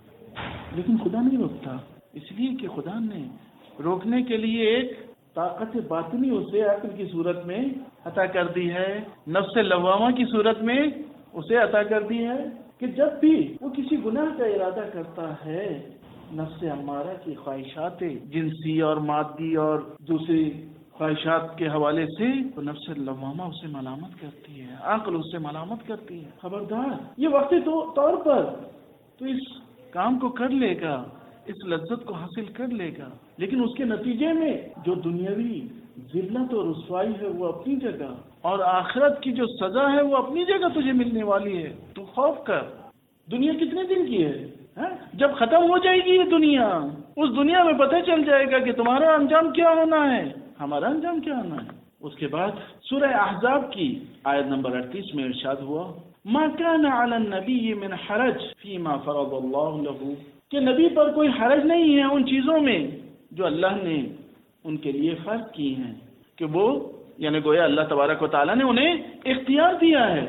لیکن خدا نہیں روکتا، اس لیے کہ خدا نے روکنے کے لیے ایک طاقت باطنی اسے عقل کی صورت میں عطا کر دی ہے، نفس لوامہ کی صورت میں اسے عطا کر دی ہے کہ جب بھی وہ کسی گناہ کا ارادہ کرتا ہے، نفس امارہ کی خواہشات جنسی اور مادی اور دوسری خواہشات کے حوالے سے تو نفس لوامہ اسے ملامت کرتی ہے، عقل اسے ملامت کرتی ہے. خبردار، یہ وقتی طور پر تو اس کام کو کر لے گا، اس لذت کو حاصل کر لے گا، لیکن اس کے نتیجے میں جو دنیاوی ذلت اور رسوائی ہے وہ اپنی جگہ، اور آخرت کی جو سزا ہے وہ اپنی جگہ تجھے ملنے والی ہے. تو خوف کر. دنیا کتنے دن کی ہے؟ جب ختم ہو جائے گی یہ دنیا، اس دنیا میں پتہ چل جائے گا کہ تمہارا انجام کیا ہونا ہے، ہمارا انجام کیا ہونا ہے. اس کے بعد سورہ احزاب کی آیت نمبر اڑتیس میں ارشاد ہوا ما كان على النبي من حرج فيما فرض الله له، کہ نبی پر کوئی حرج نہیں ہے ان چیزوں میں جو اللہ نے ان کے لیے فرض کی ہیں، کہ وہ یعنی گویا اللہ تبارک و تعالیٰ نے انہیں اختیار دیا ہے.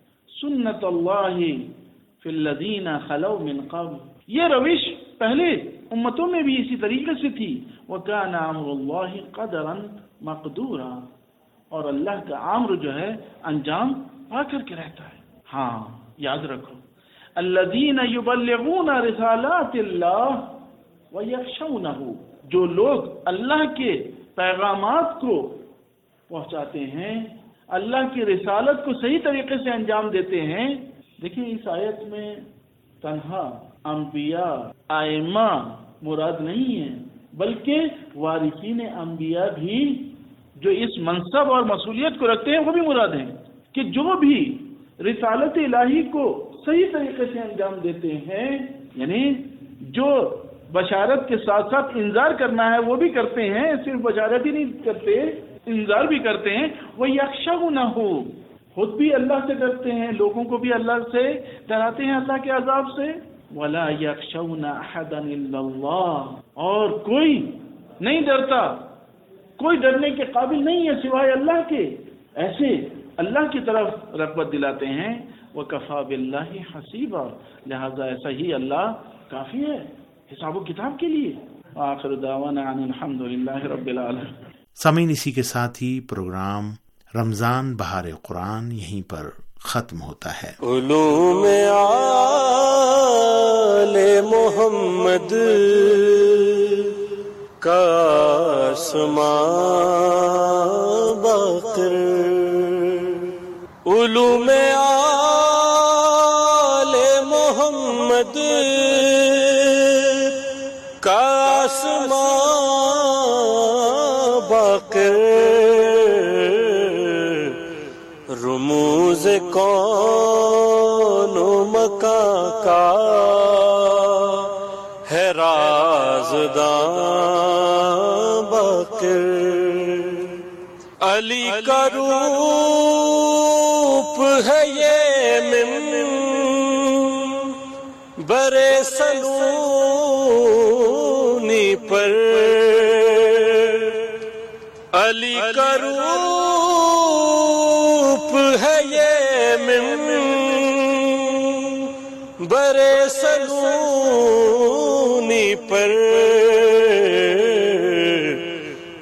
سنت اللہ فی الذین خلو من قبل، یہ روش پہلے امتوں میں بھی اسی طریقے سے تھی. وکان امر اللہ قدرا مقدورا، اور اللہ کا امر جو ہے انجام پا کر کے رہتا ہے. ہاں یاد رکھو، الذین یبلغون رسالات اللہ ویخشونہ، جو لوگ اللہ کے پیغامات کو پہنچاتے ہیں، اللہ کی رسالت کو صحیح طریقے سے انجام دیتے ہیں. دیکھیں اس آیت میں تنہا انبیاء ائمہ مراد نہیں ہیں، بلکہ وارثین انبیاء بھی جو اس منصب اور مسئولیت کو رکھتے ہیں وہ بھی مراد ہیں، کہ جو بھی رسالت الہی کو صحیح طریقے سے انجام دیتے ہیں، یعنی جو بشارت کے ساتھ ساتھ انذار کرنا ہے وہ بھی کرتے ہیں، صرف بشارت ہی نہیں کرتے، انذار بھی کرتے ہیں. وہ یخشونہ، خود بھی اللہ سے ڈرتے ہیں، لوگوں کو بھی اللہ سے ڈراتے ہیں اللہ کے عذاب سے. ولا یخشون احدا الا اللہ، اور کوئی نہیں ڈرتا، کوئی ڈرنے کے قابل نہیں ہے سوائے اللہ کے. ایسے اللہ کی طرف رغبت دلاتے ہیں. وکفا باللہ حسیبا، لہذا ایسا ہی اللہ کافی ہے حساب و کتاب کے لیے. آخر دعوانا ان الحمد للہ رب العالمین. سامعین، اسی کے ساتھ ہی پروگرام رمضان بہار قرآن یہیں پر ختم ہوتا ہے. علوم آل محمد کا آسمان باقر، علوم آل محمد کا آسمان باقر، رموز کون و مکان کا ہے رازداں باقر. علی کا روپ ہے یہ منبر سلونی پر، علی کا روپ ہے یہ منبر سلونی پر،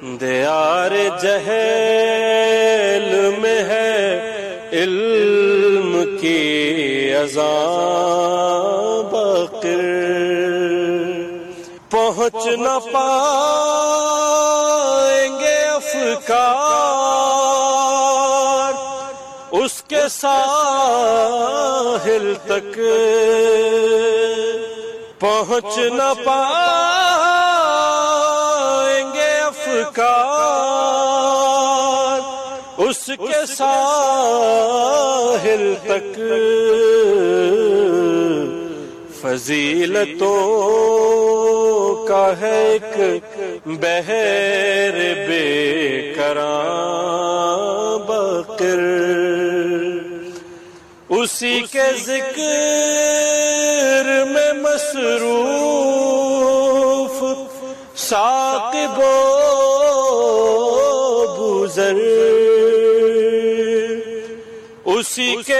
پہنچ نہ پائیں گے افکار اس کے ساحل تک، پہنچ نہ پائیں گے افکار اس کے ساحل تک، فضیلتوں کا ہے ایک بحر بے کراں بقر، اسی کے ذکر میں مصروف ثاقب و بوذر، اسی کے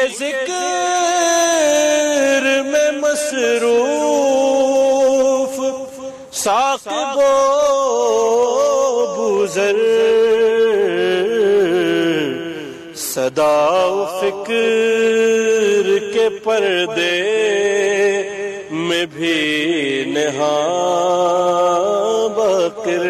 ذکر میں مصروف ثاقب و بوذر، صدا و فکر کے پردے میں بھی نہاں بقر۔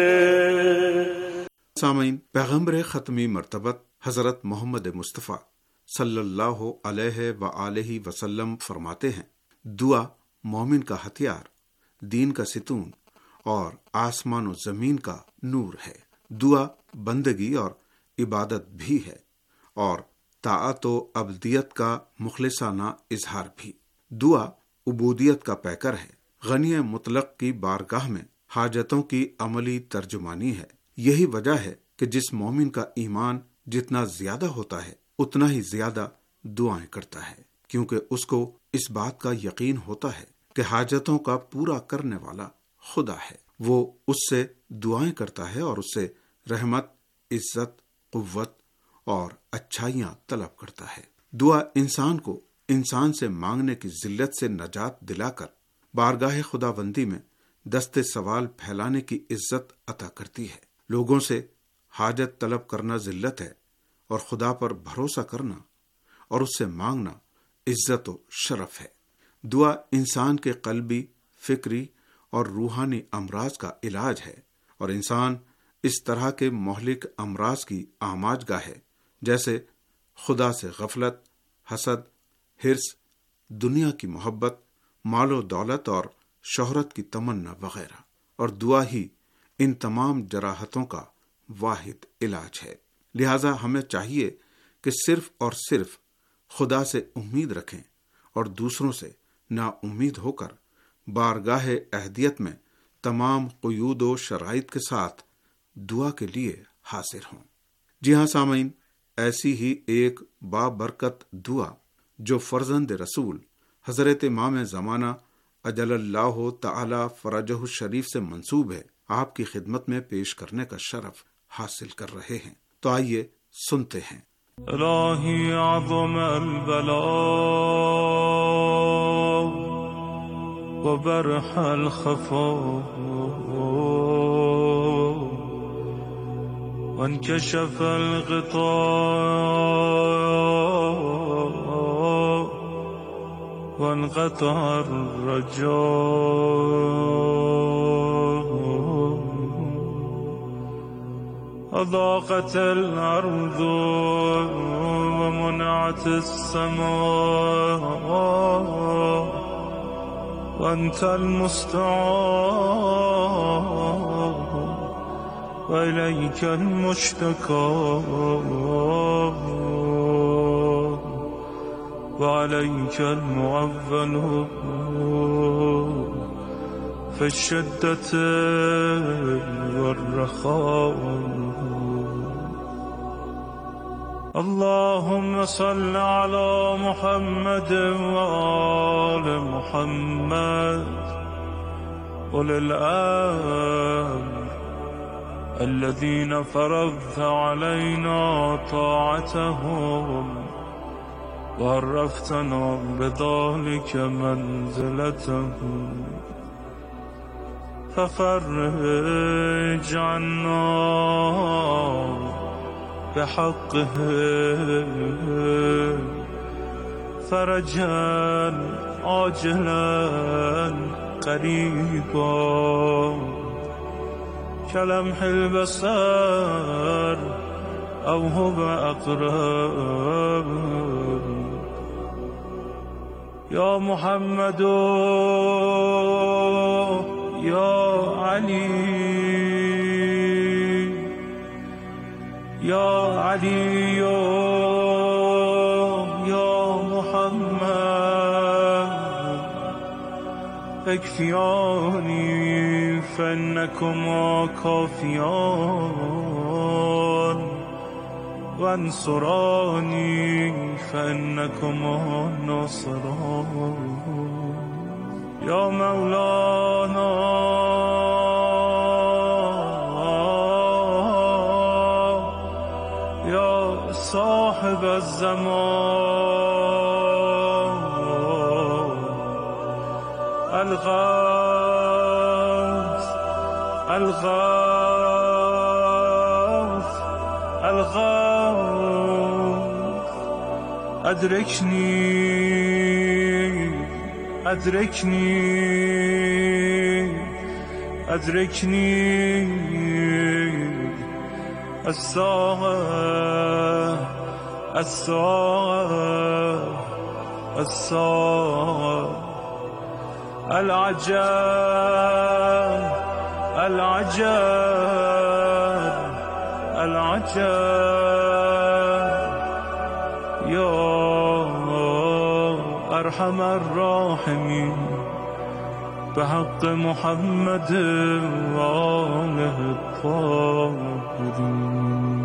سامعین، پیغمبر ختمی مرتبت حضرت محمد مصطفیٰ صلی اللہ علیہ وآلہ وسلم فرماتے ہیں، دعا مومن کا ہتھیار، دین کا ستون اور آسمان و زمین کا نور ہے۔ دعا بندگی اور عبادت بھی ہے اور طاعت و عبدیت کا مخلصانہ اظہار بھی۔ دعا عبودیت کا پیکر ہے، غنی مطلق کی بارگاہ میں حاجتوں کی عملی ترجمانی ہے۔ یہی وجہ ہے کہ جس مومن کا ایمان جتنا زیادہ ہوتا ہے اتنا ہی زیادہ دعائیں کرتا ہے، کیونکہ اس کو اس بات کا یقین ہوتا ہے کہ حاجتوں کا پورا کرنے والا خدا ہے۔ وہ اس سے دعائیں کرتا ہے اور اس سے رحمت، عزت، قوت اور اچھائیاں طلب کرتا ہے۔ دعا انسان کو انسان سے مانگنے کی ذلت سے نجات دلا کر بارگاہ خداوندی میں دست سوال پھیلانے کی عزت عطا کرتی ہے۔ لوگوں سے حاجت طلب کرنا ذلت ہے اور خدا پر بھروسہ کرنا اور اس سے مانگنا عزت و شرف ہے۔ دعا انسان کے قلبی، فکری اور روحانی امراض کا علاج ہے اور انسان اس طرح کے مہلک امراض کی آماج گاہ ہے جیسے خدا سے غفلت، حسد، حرص، دنیا کی محبت، مال و دولت اور شہرت کی تمنا وغیرہ، اور دعا ہی ان تمام جراحتوں کا واحد علاج ہے۔ لہذا ہمیں چاہیے کہ صرف اور صرف خدا سے امید رکھیں اور دوسروں سے نا امید ہو کر بارگاہ اہدیت میں تمام قیود و شرائط کے ساتھ دعا کے لیے حاضر ہوں۔ جی ہاں سامعین، ایسی ہی ایک بابرکت دعا جو فرزند رسول حضرت امام زمانہ اجل اللہ تعالی فرجہ الشریف سے منسوب ہے، آپ کی خدمت میں پیش کرنے کا شرف حاصل کر رہے ہیں۔ تو آئیے سنتے ہیں۔ الہی اعظم البلاء وبرح الخفاء وانكشف الغطاء وانقطع الرجاء أضاقت الأرض ومنعت السماء وأنت المستعان وإليك المشتكى وعليك المعول في الشدة والرخاء اللهم صل على محمد وآل محمد أولي الأمر الذين فرضت علينا طاعتهم وعرفتنا بذلك منزلتهم ففرج عنا بحقه فرجا عاجلا قريبا كلمح البصر أو هو أقرب يا محمد يا علي يا علي يا محمد اكفياني فإنكما كافيان وانصراني فإنكما ناصران يا مولانا يا صاحب الزمان الغوث الغوث الغوث أدركني أدركني أدركني الساعة الساعة الساعة العجاب العجاب العجاب يا أرحم الراحمين بحق محمد وآله الطاهرين.